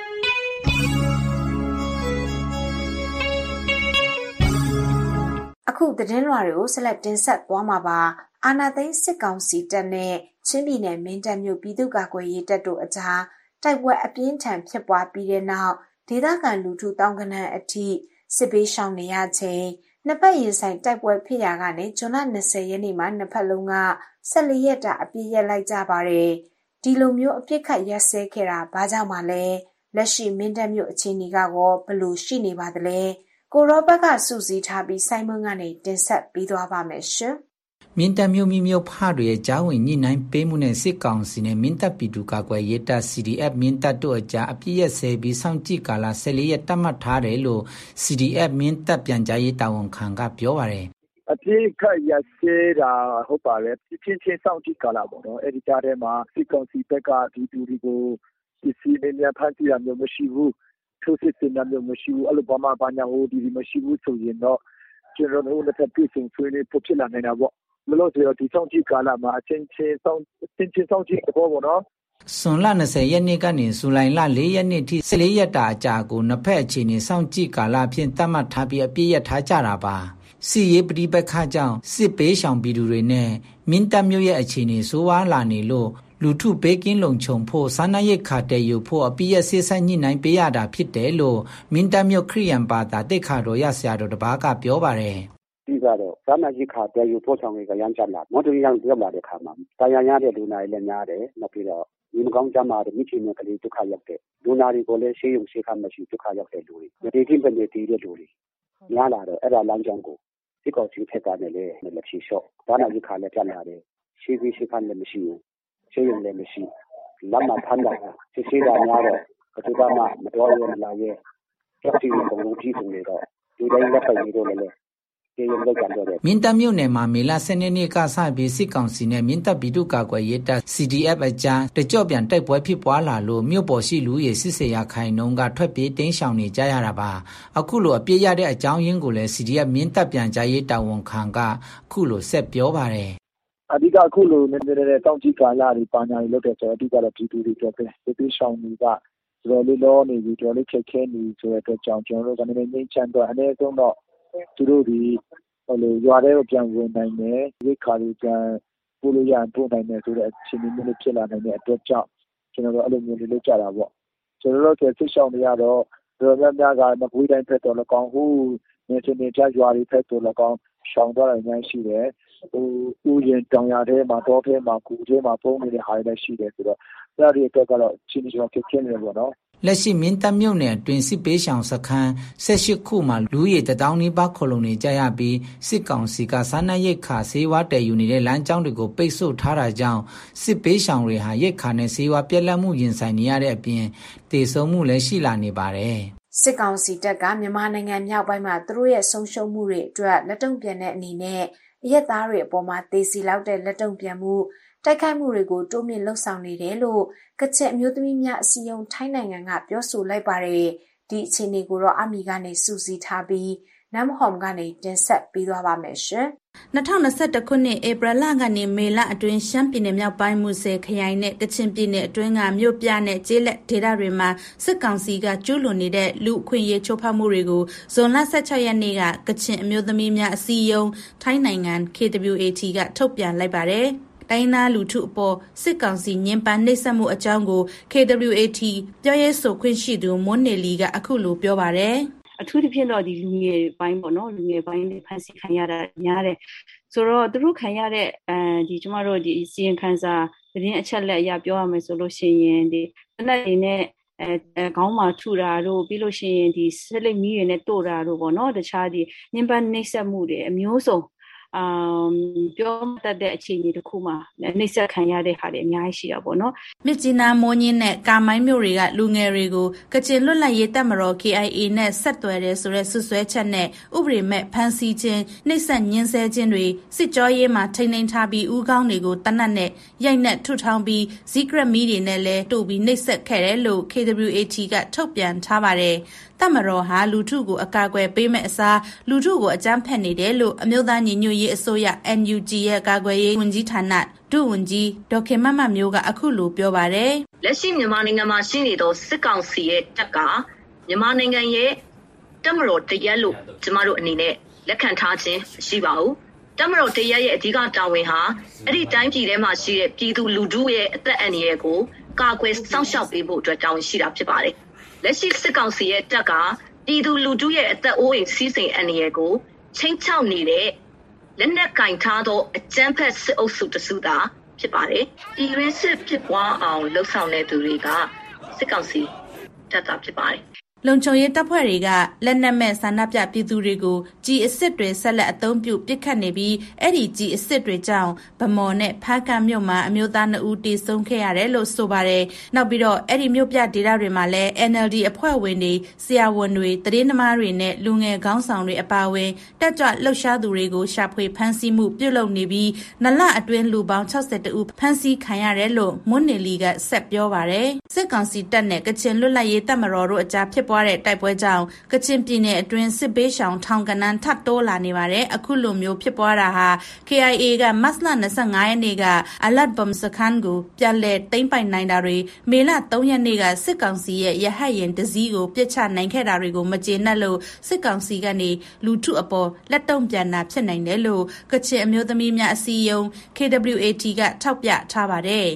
အခုသတင်းလွှာတွေကိုဆက်လက်တင်ဆက်သွားမှာပါအာနာသိန်းစစ်ကောင်စီတပ်နဲ့ချင်းပြည်နယ်မင်းတပ်မြို့ပြည်သူ့ကာကွယ်ရေးတပ်တို့အကြားတိုက်ပွဲအပြင်းထန်ဖြစ်ပွားပြီးတဲ့နောက်ဒေသခံလူထုတောင်းကနန်းအထိစစ်ပေးရှောင်နေရချိန်နှစ်ဖက်ရင်ဆိုင်တိုက်ပွဲဖြစ်ရာကနေဇွန်လ20ရက်နေ့မှာနှစ်ဖက်လုံးက14ရက်တာအပြည့်ရက်လိုက်ကြပါတယ်ဒီလိုမျိုးအပြစ်ခတ်ရက်စဲခဲ့တာဘာကြောင့်မှလဲလက်ရှိမင်းတပ်မြို့အခြေအနေကောဘလို့ရှိနေပါသလဲကိုရောဘက်ကစူးစီးထားပြီးစိုင်းမွန်းကနေတင်ဆက်ပေးသွားပါမယ်ရှင်။မင်းတပ်မြို့မြို့ဖတွေရဲ့ကြားဝင်ညှိနှိုင်းပေးမှုနဲ့စစ်ကောင်စီနဲ့မင်းတပ်ပြည်သူ့ကာကွယ်ရေးတပ် CDF မင်းတပ်တို့အကြားအပြည့်ရက်ဆဲပြီးစောင့်ကြည့်ကာလ14ရက်တတ်မှတ်ထားတယ်လို့ CDF မင်းတပ်ပြန်ကြားရေးတာဝန်ခံကပြောပါတယ်။အပြည့်ခတ်ရစဲတာဟုတ်ပါလေချင်းချင်းစောင့်ကြည့်ကာလပေါ့နော်အဲ့ဒီကြားထဲမှာစစ်ကောင်စီဘက်ကဒီတူတွေကိုစစ်စီးနေဖန်တီးရမျိုးမရှိဘူးထိုးစစ်စင်တာမျိုးမရှိဘူးအဲ့လိုဘာညာဟိုဒီမရှိဘူးဆိုရင်တော့ကျွန်တော်တို့လက်ထပ်ပြည်စုံဆွေးနွေးဖို့ဖြစ်လာနေတာပေါ့မလို့ဆိုတော့ဒီစောင့်ကြည့်ကာလမှာအချင်းချင်းစောင့်ကြည့်တော့ပေါ့နော်ဇွန်လ20ရက်နေ့ကနေဇူလိုင်လ4ရက်နေ့ထိ14ရက်တာအကြာကိုနှစ်ဖက်အခြေအနေစောင့်ကြည့်ကာလဖြင့်သတ်မှတ်ထားပြီးအပြည့်ရထားကြတာပါစစ်ရေးပဋိပက္ခကြောင့်စစ်ပေးရှောင်ပြည်သူတွေနဲ့မင်းတပ်မြို့ရဲ့အခြေအနေဆိုးဝါးလာနေလို့လူထုဘေးကင်းလုံခြုံဖို့စားနပ်ရိက္ခာတည်ယူဖို့အပြည့်အစုံဆက်ညှိနှိုင်းပေးရတာဖြစ်တယ်လို့မင်းတပ်မြို့ခရိယန်ဘာသာတိတ်ခါတော်ရဆရာတော်တပါးကပြောပါတယ်ဒီကတော့စားနပ်ရိက္ခာတည်ယူဖို့ဆောင်တွေကရမ်းချလာမော်တော်ယာဉ်ရောက်လာတဲ့ခါမှာတရားရတဲ့လူနာတွေလည်းများတယ်နောက်ပြီးတော့ဒီမကောင်းကြမှာမိချင်တဲ့ကလေးဒုက္ခရောက်တဲ့လူနာတွေကိုလည်းရှေးရုံရှေးခါမရှိဒုက္ခရောက်တဲ့လူတွေဒီတင်ပနေတည်တဲ့လူတွေများလာတော့အဲ့ဒါလမ်းကြောင်းကိုစစ်ကောင်စီထက်ကလည်းလက်ရှိလျှော့စားနပ်ရိက္ခာလည်းပြလာတယ်ရှေးခါလည်းမရှိဘူးရှေးရုံလည်းမရှိလမ်းမှာဖမ်းတာစစ်တာများတော့ဘယ်သူမှမတော်ရမလာရဲ့ကြောက်ကြည့်နေကုန်လုံးကြည့်နေတော့ဒီတိုင်းလက်ဖက်ရည်တို့လည်းမင်းတပ်မြို့နယ်မှာမေလ12ရက်နေ့ကစပြီးစစ်ကောင်စီနဲ့မင်းတပ်ပြည်သူ့ကာကွယ်ရေးတပ် CDF အကြားတကြော့ပြန်တိုက်ပွဲဖြစ်ပွားလာလို့မြို့ပေါ်ရှိလူရေစစ်စေရခိုင်နှုန်းကထွက်ပြေးတင်းရှောင်နေကြရတာပါအခုလိုအပြည့်ရတဲ့အကြောင်းရင်းကိုလည်း CDF မင်းတပ်ပြန်ကြားရေးတာဝန်ခံကအခုလိုဆက်ပြောပါတယ်အဓိကအခုလိုနေတဲ့တောင်ကြီးကာလာတွေပါညာတွေလုပ်တဲ့ဆိုတော့အဓိကတော့ပြည်သူတွေပြောပဲဒီရှောင်းတွေကတော်တော်လေးလောနေပြီးတော်တော်လေးခက်ခဲနေဆိုတဲ့အတွက်ကြောင့်ကျွန်တော်တို့ကလည်းငိမ့်ချမ်းတော့အနည်းဆုံးတော့သူတို့ဒီရွာထဲကိုပြန်ဝင်နိုင်တယ်ရိတ်ခါတွေပြန်ပို့လို့ရရင်ပို့နိုင်တယ်ဆိုတဲ့အခြေအနေမျိုးဖြစ်လာနိုင်တဲ့အတွက်ကြောင့်ကျွန်တော်တို့အဲ့လိုမျိုးလေးလုပ်ကြတာပေါ့ကျွန်တော်တို့ကစစ်ရှောင်းတွေကတော့တော်တော်များများကမကွေးတိုင်းဖက်တော်လည်းကောင်းဟုနေချင်းနေကြရွာတွေဖက်တော်လည်းကောင်းရှောင်းသွားတယ်များရှိတယ်ဥယျာဉ်တောင်ရထဲမှာတောထဲမှာကူထဲမှာပုံနေတဲ့ဟာတွေလည်းရှိတယ်ဆိုတော့အဲ့ဒီအတွက်ကတော့ချင်းချင်းဖြစ်နေတယ်ပေါ့နော်လက်ရှိမင်းတပ်မြို့နယ်အတွင်းစစ်ပေးရှောင်စခန်း18ခုမှာလူရည်1000နီးပါးခလုံနေကြရပြီးစစ်ကောင်စီကစားနပ်ရိက္ခာဆေးဝါးတည်ယူနေတဲ့လမ်းကြောင်းတွေကိုပိတ်ဆို့ထားတာကြောင့်စစ်ပေးရှောင်တွေဟာရိက္ခာနဲ့ဆေးဝါးပြက်လက်မှုရင်ဆိုင်နေရတဲ့အပြင်တေဆုံးမှုလည်းရှိလာနေပါတယ်စစ်ကောင်စီတပ်ကမြန်မာနိုင်ငံမြောက်ပိုင်းမှာသူတို့ရဲ့ဆုံးရှုံးမှုတွေအတွက်လက်တုံ့ပြန်တဲ့အနေနဲ့အရက်သားတွေအပေါ်မှာတေစီလောက်တဲ့လက်တုံ့ပြန်မှုတိုက်ခိုက်မှုတွေကိုတိုးမြင့်လှုံ့ဆော်နေတယ်လို့ကချင်အမျိုးသမီးများအစည်းအရုံးထိုင်းနိုင်ငံကပြောဆိုလိုက်ပါတယ်ဒီအခြေအနေကိုတော့အမီကနေစူးစီးထားပြီးနမ်ဟောမ်ကနေတင်ဆက်ပေးသွားပါမယ်ရှင် 2021ခုနှစ်ဧပြီလကနေမေလအတွင်းရှမ်းပြည်နယ်မြောက်ပိုင်းမူဆယ်ခရိုင်နဲ့ကချင်ပြည်နယ်အတွင်းကမြို့ပြနဲ့ကျေးလက်ဒေသတွေမှာစစ်ကောင်စီကကျူးလွန်နေတဲ့လူအခွင့်အရေးချိုးဖောက်မှုတွေကိုဇွန်လ16ရက်နေ့ကကချင်အမျိုးသမီးများအစည်းအရုံးထိုင်းနိုင်ငံ KWAT ကထုတ်ပြန်လိုက်ပါတယ်တိုင်းသားလူထုအပေါ်စစ်ကောင်စီညှဉ်းပန်းနှိပ်စက်မှုအကြောင်းကို KWAT ပြောရေးဆိုခွင့်ရှိသူမွန်းနေလီကအခုလိုပြောပါတယ်အထူးသဖြင့်တော့ဒီလူငယ်ပိုင်းပေါ့နော်လူငယ်ပိုင်းတွေဖန်ဆီးခံရတာများတယ်ဆိုတော့သူတို့ခံရတဲ့ဒီကျမတို့ဒီစီရင်ခံစာသတင်းအချက်လက်အရပြောရမယ်ဆိုလို့ရှိရင်ဒီတနက်တွေနဲ့ခေါင်းမှာထူတာတို့ပြီးလို့ရှိရင်ဒီဆက်လက်မီးတွေနဲ့တို့တာတို့ပေါ့နော်တခြားဒီညှဉ်းပန်းနှိပ်စက်မှုတွေအမျိုးစုံပြောတတ်တဲ့အခြေအနေတစ်ခုမှာနှိပ်စက်ခံရတဲ့ဟာတွေအများကြီးရှိတာပေါ့နော်မြစ်ကြီးနားမိုးညင်းနဲ့ကာမိုင်းမြို့တွေကလူငယ်တွေကိုကချင်လွတ်လပ်ရေးတပ်မတော် KIA နဲ့ဆက်သွယ်တယ်ဆိုတဲ့စွပ်စွဲချက်နဲ့ဥပဒေမဲ့ဖမ်းဆီးခြင်းနှိပ်စက်ညှဉ်းဆဲခြင်းတွေစစ်ကြောရေးမှာထိန်းသိမ်းထားပြီးဦးခေါင်းတွေကိုတနတ်နဲ့ရိုက်နှက်ထုထောင်းပြီးဇီကရက်မီတွေနဲ့လည်းတို့ပြီးနှိပ်စက်ခဲ့တယ်လို့ KWAT ကထုတ်ပြန်ထားပါတယ်တပ်မတော်ဟာလူထုကိုအကာအကွယ်ပေးမဲ့အစားလူထုကိုအကြမ်းဖက်နေတယ်လို့အမျိုးသားညီညွတ်ရေးအစိုးရ NUG ရဲ့ကာကွယ်ရေးဝန်ကြီးဌာနဒုဝန်ကြီးဒေါက်ခင်မမမျိုးကအခုလိုပြောပါတယ်လက်ရှိမြန်မာနိုင်ငံမှာရှိနေသောစစ်ကောင်စီရဲ့တပ်ကမြန်မာနိုင်ငံရဲ့တပ်မတော်တရက်လို့ကျမတို့အနေနဲ့လက်ခံထားခြင်းမရှိပါဘူးတပ်မတော်တရက်ရဲ့အဓိကတာဝန်ဟာအဲ့ဒီတိုင်းပြည်ထဲမှာရှိတဲ့ပြည်သူလူထုရဲ့အသက်အန္တရာယ်ကိုကာကွယ်စောင့်ရှောက်ပေးဖို့အတွက်တာဝန်ရှိတာဖြစ်ပါတယ်လက်ရှိစစ်ကောင်စီရဲ့တပ်ကပြည်သူလူထုရဲ့အသက်အိုးအိမ်စီးစိမ်အန္တရာယ်ကိုချိန်ချောက်နေတဲ့လက်နက်ကင်ထားသောအကြမ်းဖက်စစ်အုပ်စုတစုသာဖြစ်ပါတယ်။ပြည်တွင်းစစ်ဖြစ်ပွားအောင်လှုံ့ဆော်နေသူတွေကစစ်ကောင်စီတပ်သားဖြစ်ပါတယ်။လုံခြုံရေးတပ်ဖွဲ့တွေကလက်နက်မဲ့ဆန္ဒပြပြည်သူတွေကိုကြီးအစ်စ်တွေဆက်လက်အသုံးပြုပစ်ခတ်နေပြီးအဲ့ဒီကြီးအစ်စ်တွေကြောင့်ဗမော်နဲ့ဖားကန့်မြို့မှာအမျိုးသား2ဦးတေဆုံးခဲ့ရတယ်လို့ဆိုပါတယ်။နောက်ပြီးတော့အဲ့ဒီမြို့ပြဒေသတွေမှာလည်း NLD အဖွဲ့ဝင်တွေဆရာဝန်တွေသတင်းသမားတွေနဲ့လူငယ်ခေါင်းဆောင်တွေအပါအဝင်တက်ကြွလှုပ်ရှားသူတွေကိုရှာဖွေဖမ်းဆီးမှုပြုလုပ်နေပြီးနလအတွင်းလူပေါင်း62ဦးဖမ်းဆီးခံရတယ်လို့မွန်းနေလီကဆက်ပြောပါတယ်။စစ်ကောင်စီတပ်နဲ့ကချင်လွတ်လပ်ရေးတပ်မတော်တို့အကြားဖြစ်ပွားတဲ့တိုက်ပွဲကြောင့်ကချင်ပြည်နယ်အတွင်းစစ်ဘေးရှောင်ထောင်ကနန်းထပ်တိုးလာနေပါတယ်အခုလိုမျိုးဖြစ်ပွားတာဟာ KIA ကမတ်လ25ရက်နေ့ကအလတ်ဘမ်စခန်းကိုပြန်လည်သိမ်းပိုက်နိုင်တာတွေမေလ3ရက်နေ့ကစစ်ကောင်စီရဲ့ရဟတ်ယာဉ်တစည်းကိုပြစ်ချနိုင်ခဲ့တာတွေကိုမကျေနပ်လို့စစ်ကောင်စီကနေလူထုအပေါ်လက်တုံ့ပြန်တာဖြစ်နိုင်တယ်လို့ကချင်အမျိုးသမီးများအစည်းအရုံး KWAT ကထောက်ပြထားပါတယ်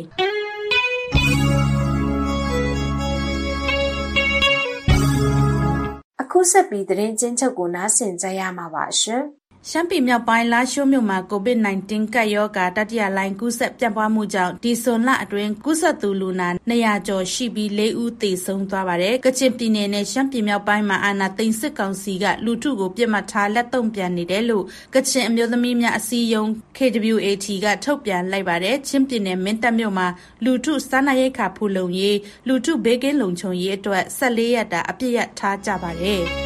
အခုဆက်ပြီးသတင်းချင်းချုပ်ကိုနားဆင်ကြရမှာပါရှင်။ရှမ်းပြည်မြောက်ပိုင်းလာရှိုးမြို့မှာ COVID-19 ကပ်ရောဂါတတိယလှိုင်းကူးစက်ပြန့်ပွားမှုကြောင့်ဒီဇွန်လအတွင်းကူးစက်သူလူနာ200ကျော်ရှိပြီး4ဦးသေဆုံးသွားပါတယ်။ကချင်ပြည်နယ်နဲ့ရှမ်းပြည်မြောက်ပိုင်းမှာအာဏာသိမ်းစစ်ကောင်စီကလူထုကိုပြစ်မှတ်ထားလက်တုံ့ပြန်နေတယ်လို့ကချင်အမျိုးသမီးများအစည်းအရုံး KWAT ကထုတ်ပြန်လိုက်ပါတယ်။ချင်းပြည်နယ်မင်းတပ်မြို့မှာလူထုစားနပ်ရိက္ခာဖူလုံရေးလူထုဘေးကင်းလုံခြုံရေးအတွက်14ရက်တာအပြည့်ရထားကြပါတယ်။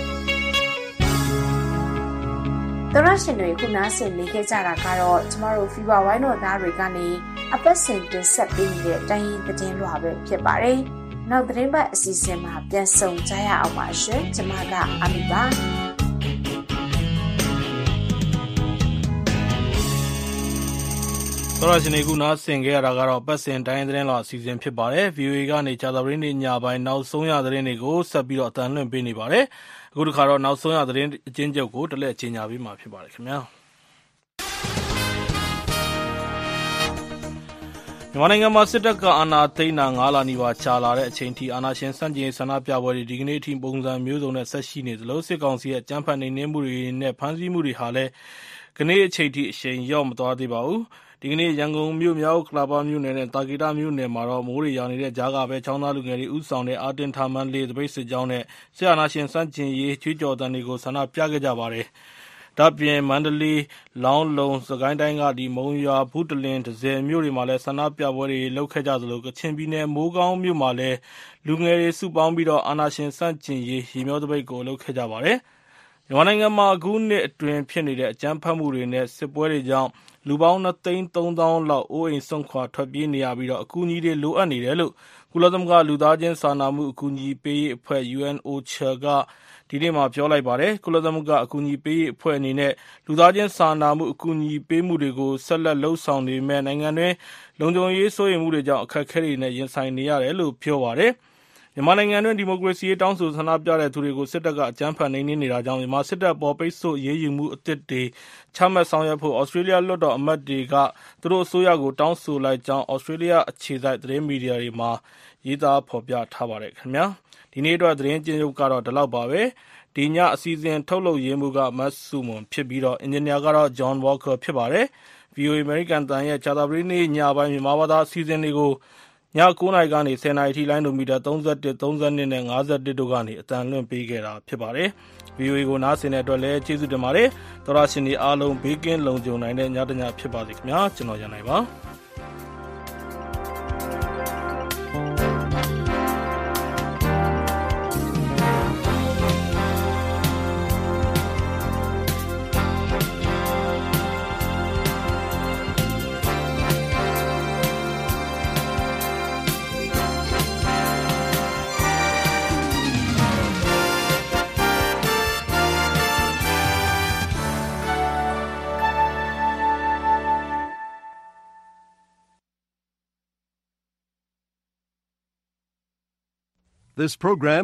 သောရရှင်တွေခုနားဆင်နေခဲ့ကြတာကတော့ကျမတို့ Fever ဝိုင်းတော်သားတွေကနေအပတ်စဉ်တင်ဆက်ပေးနေတဲ့တိုင်းရင်းသတင်းလွှာပဲဖြစ်ပါတယ်။နောက်သတင်းပတ်အစီအစဉ်မှာပြန်ဆုံကြရအောင်ပါရှင်။ကျမကအမီပါသောရရှင်တွေခုနားဆင်ခဲ့ရတာကတော့ပတ်စဉ်တိုင်းသတင်းလွှာအစီအစဉ်ဖြစ်ပါတယ်။ VOA ကနေကြာသပတေးနေ့ညပိုင်းနောက်ဆုံးရသတင်းတွေကိုဆက်ပြီးတော့အသံလွှင့်ပေးနေပါတယ်။အခုတစ်ခါတော့နောက်ဆုံးရသတင်းအကျဉ်းချုပ်ကိုတလဲကြေညာပေးမှာဖြစ်ပါတယ်ခင်ဗျာမြန်မာနိုင်ငံမှာစစ်တပ်ကအာဏာသိမ်းတာ9လနီးပါးကြာလာတဲ့အချိန်ထိအာဏာရှင်ဆန့်ကျင်ရေးဆန္ဒပြပွဲတွေဒီကနေ့အထိပုံစံမျိုးစုံနဲ့ဆက်ရှိနေသလိုစစ်ကောင်စီရဲ့အကြမ်းဖက်နှိမ်နင်းမှုတွေနဲ့ဖမ်းဆီးမှုတွေဟာလည်းကနေ့အချိန်ထိအရှိန်လျော့မသွားသေးပါဘူး။ဒီကနေ့ရန်ကုန်မြို့မြောက်ဥက္ကလာပမြို့နယ်နဲ့တာဂီတမြို့နယ်မှာတော့မိုးတွေရွာနေတဲ့ကြားကပဲချောင်းသားလူငယ်တွေဦးဆောင်တဲ့အာတင်ထာမန်လေးသပိတ်စစ်ကြောင်းနဲ့စစ်အာဏာရှင်ဆန့်ကျင်ရေးကြွေးကြော်သံတွေကိုဆန္ဒပြခဲ့ကြပါတယ်။ဒါ့အပြင်မန္တလေး၊လောင်းလုံ၊စစ်ကိုင်းတိုင်းကမုံရွာ၊ဘုတလင်၊တန့်ဆည်မြို့တွေမှာလည်းဆန္ဒပြပွဲတွေလုပ်ခဲ့ကြသလိုကချင်ပြည်နယ်မိုးကောင်းမြို့မှာလည်းလူငယ်တွေစုပေါင်းပြီးအာဏာရှင်ဆန့်ကျင်ရေးရေမြောသပိတ်ကိုလုပ်ခဲ့ကြပါတယ်။မြန်မာနိုင်ငံမှာအခုနှစ်အတွင်းဖြစ်နေတဲ့အကြမ်းဖက်မှုတွေနဲ့စစ်ပွဲတွေကြောင့်လူပေါင်း2,300,000 လောက်အိုးအိမ်စွန့်ခွာထွက်ပြေးနေရပြီးအကူအညီတွေလိုအပ်နေတယ်လို့ကုလသမဂ္ဂလူသားချင်းစာနာမှုအကူအညီပေးရေးအဖွဲ့ UNOCHA ကဒီနေ့ပြောလိုက်ပါတယ်။ကုလသမဂ္ဂအကူအညီပေးရေးအဖွဲ့အနေနဲ့လူသားချင်းစာနာမှုအကူအညီပေးမှုတွေကိုဆက်လက်လုပ်ဆောင်နေပေမဲ့နိုင်ငံတွင်းလုံခြုံရေးစိုးရိမ်မှုတွေကြောင့်အခက်အခဲတွေနဲ့ရင်ဆိုင်နေရတယ်လို့ပြောပါတယ်။မြန်မာနိုင်ငံတွင်းဒီမိုကရေစီရေးတောင်းဆိုဆန္ဒပြတဲ့သူတွေကိုစစ်တပ်ကအကြမ်းဖက်နှိမ်နင်းနေတာကြောင့်မြန်မာစစ်တပ်အပေါ်ပိတ်ဆို့အရေးယူမှုအသစ်တွေချမှတ်ဆောင်ရွက်ဖို့ဩစတြေးလျလွှတ်တော်အမတ်တွေကသူတို့အစိုးရကိုတောင်းဆိုလိုက်ကြောင်းဩစတြေးလျအခြေစိုက်သတင်းမီဒီယာတွေမှာရေးသားဖော်ပြထားပါတယ်ခင်ဗျာဒီနေ့အတွက်သတင်းကျဉ်းချုပ်ကတော့ဒီလောက်ပါပဲဒီညအစီအစဉ်ထုတ်လုပ်ရေးမှုကမတ်စုမွန်ဖြစ်ပြီးတော့အင်ဂျင်နီယာကတော့ John Walker ဖြစ်ပါတယ် VOA American တန်ရဲ့ဂျာတာပတိနေ့ညပိုင်းမြန်မာဘာသာအစီအစဉ်တွေကိုည9:00 နာရီကနေ10:00 နာရီထိလိုင်းဒိုမီတာ31 32နဲ့51တို့ကနေအတန်လွှင့်ပေးခဲ့တာဖြစ်ပါတယ်။ VOA ကိုနားဆင်တဲ့အတွက်လည်းကျေးဇူးတင်ပါတယ်။သောရရှင်တွေအားလုံးဘေးကင်းလုံခြုံနိုင်တဲ့ညတညဖြစ်ပါစေခင်ဗျာ။ကျွန်တော်ရန်နိုင်ပါ This program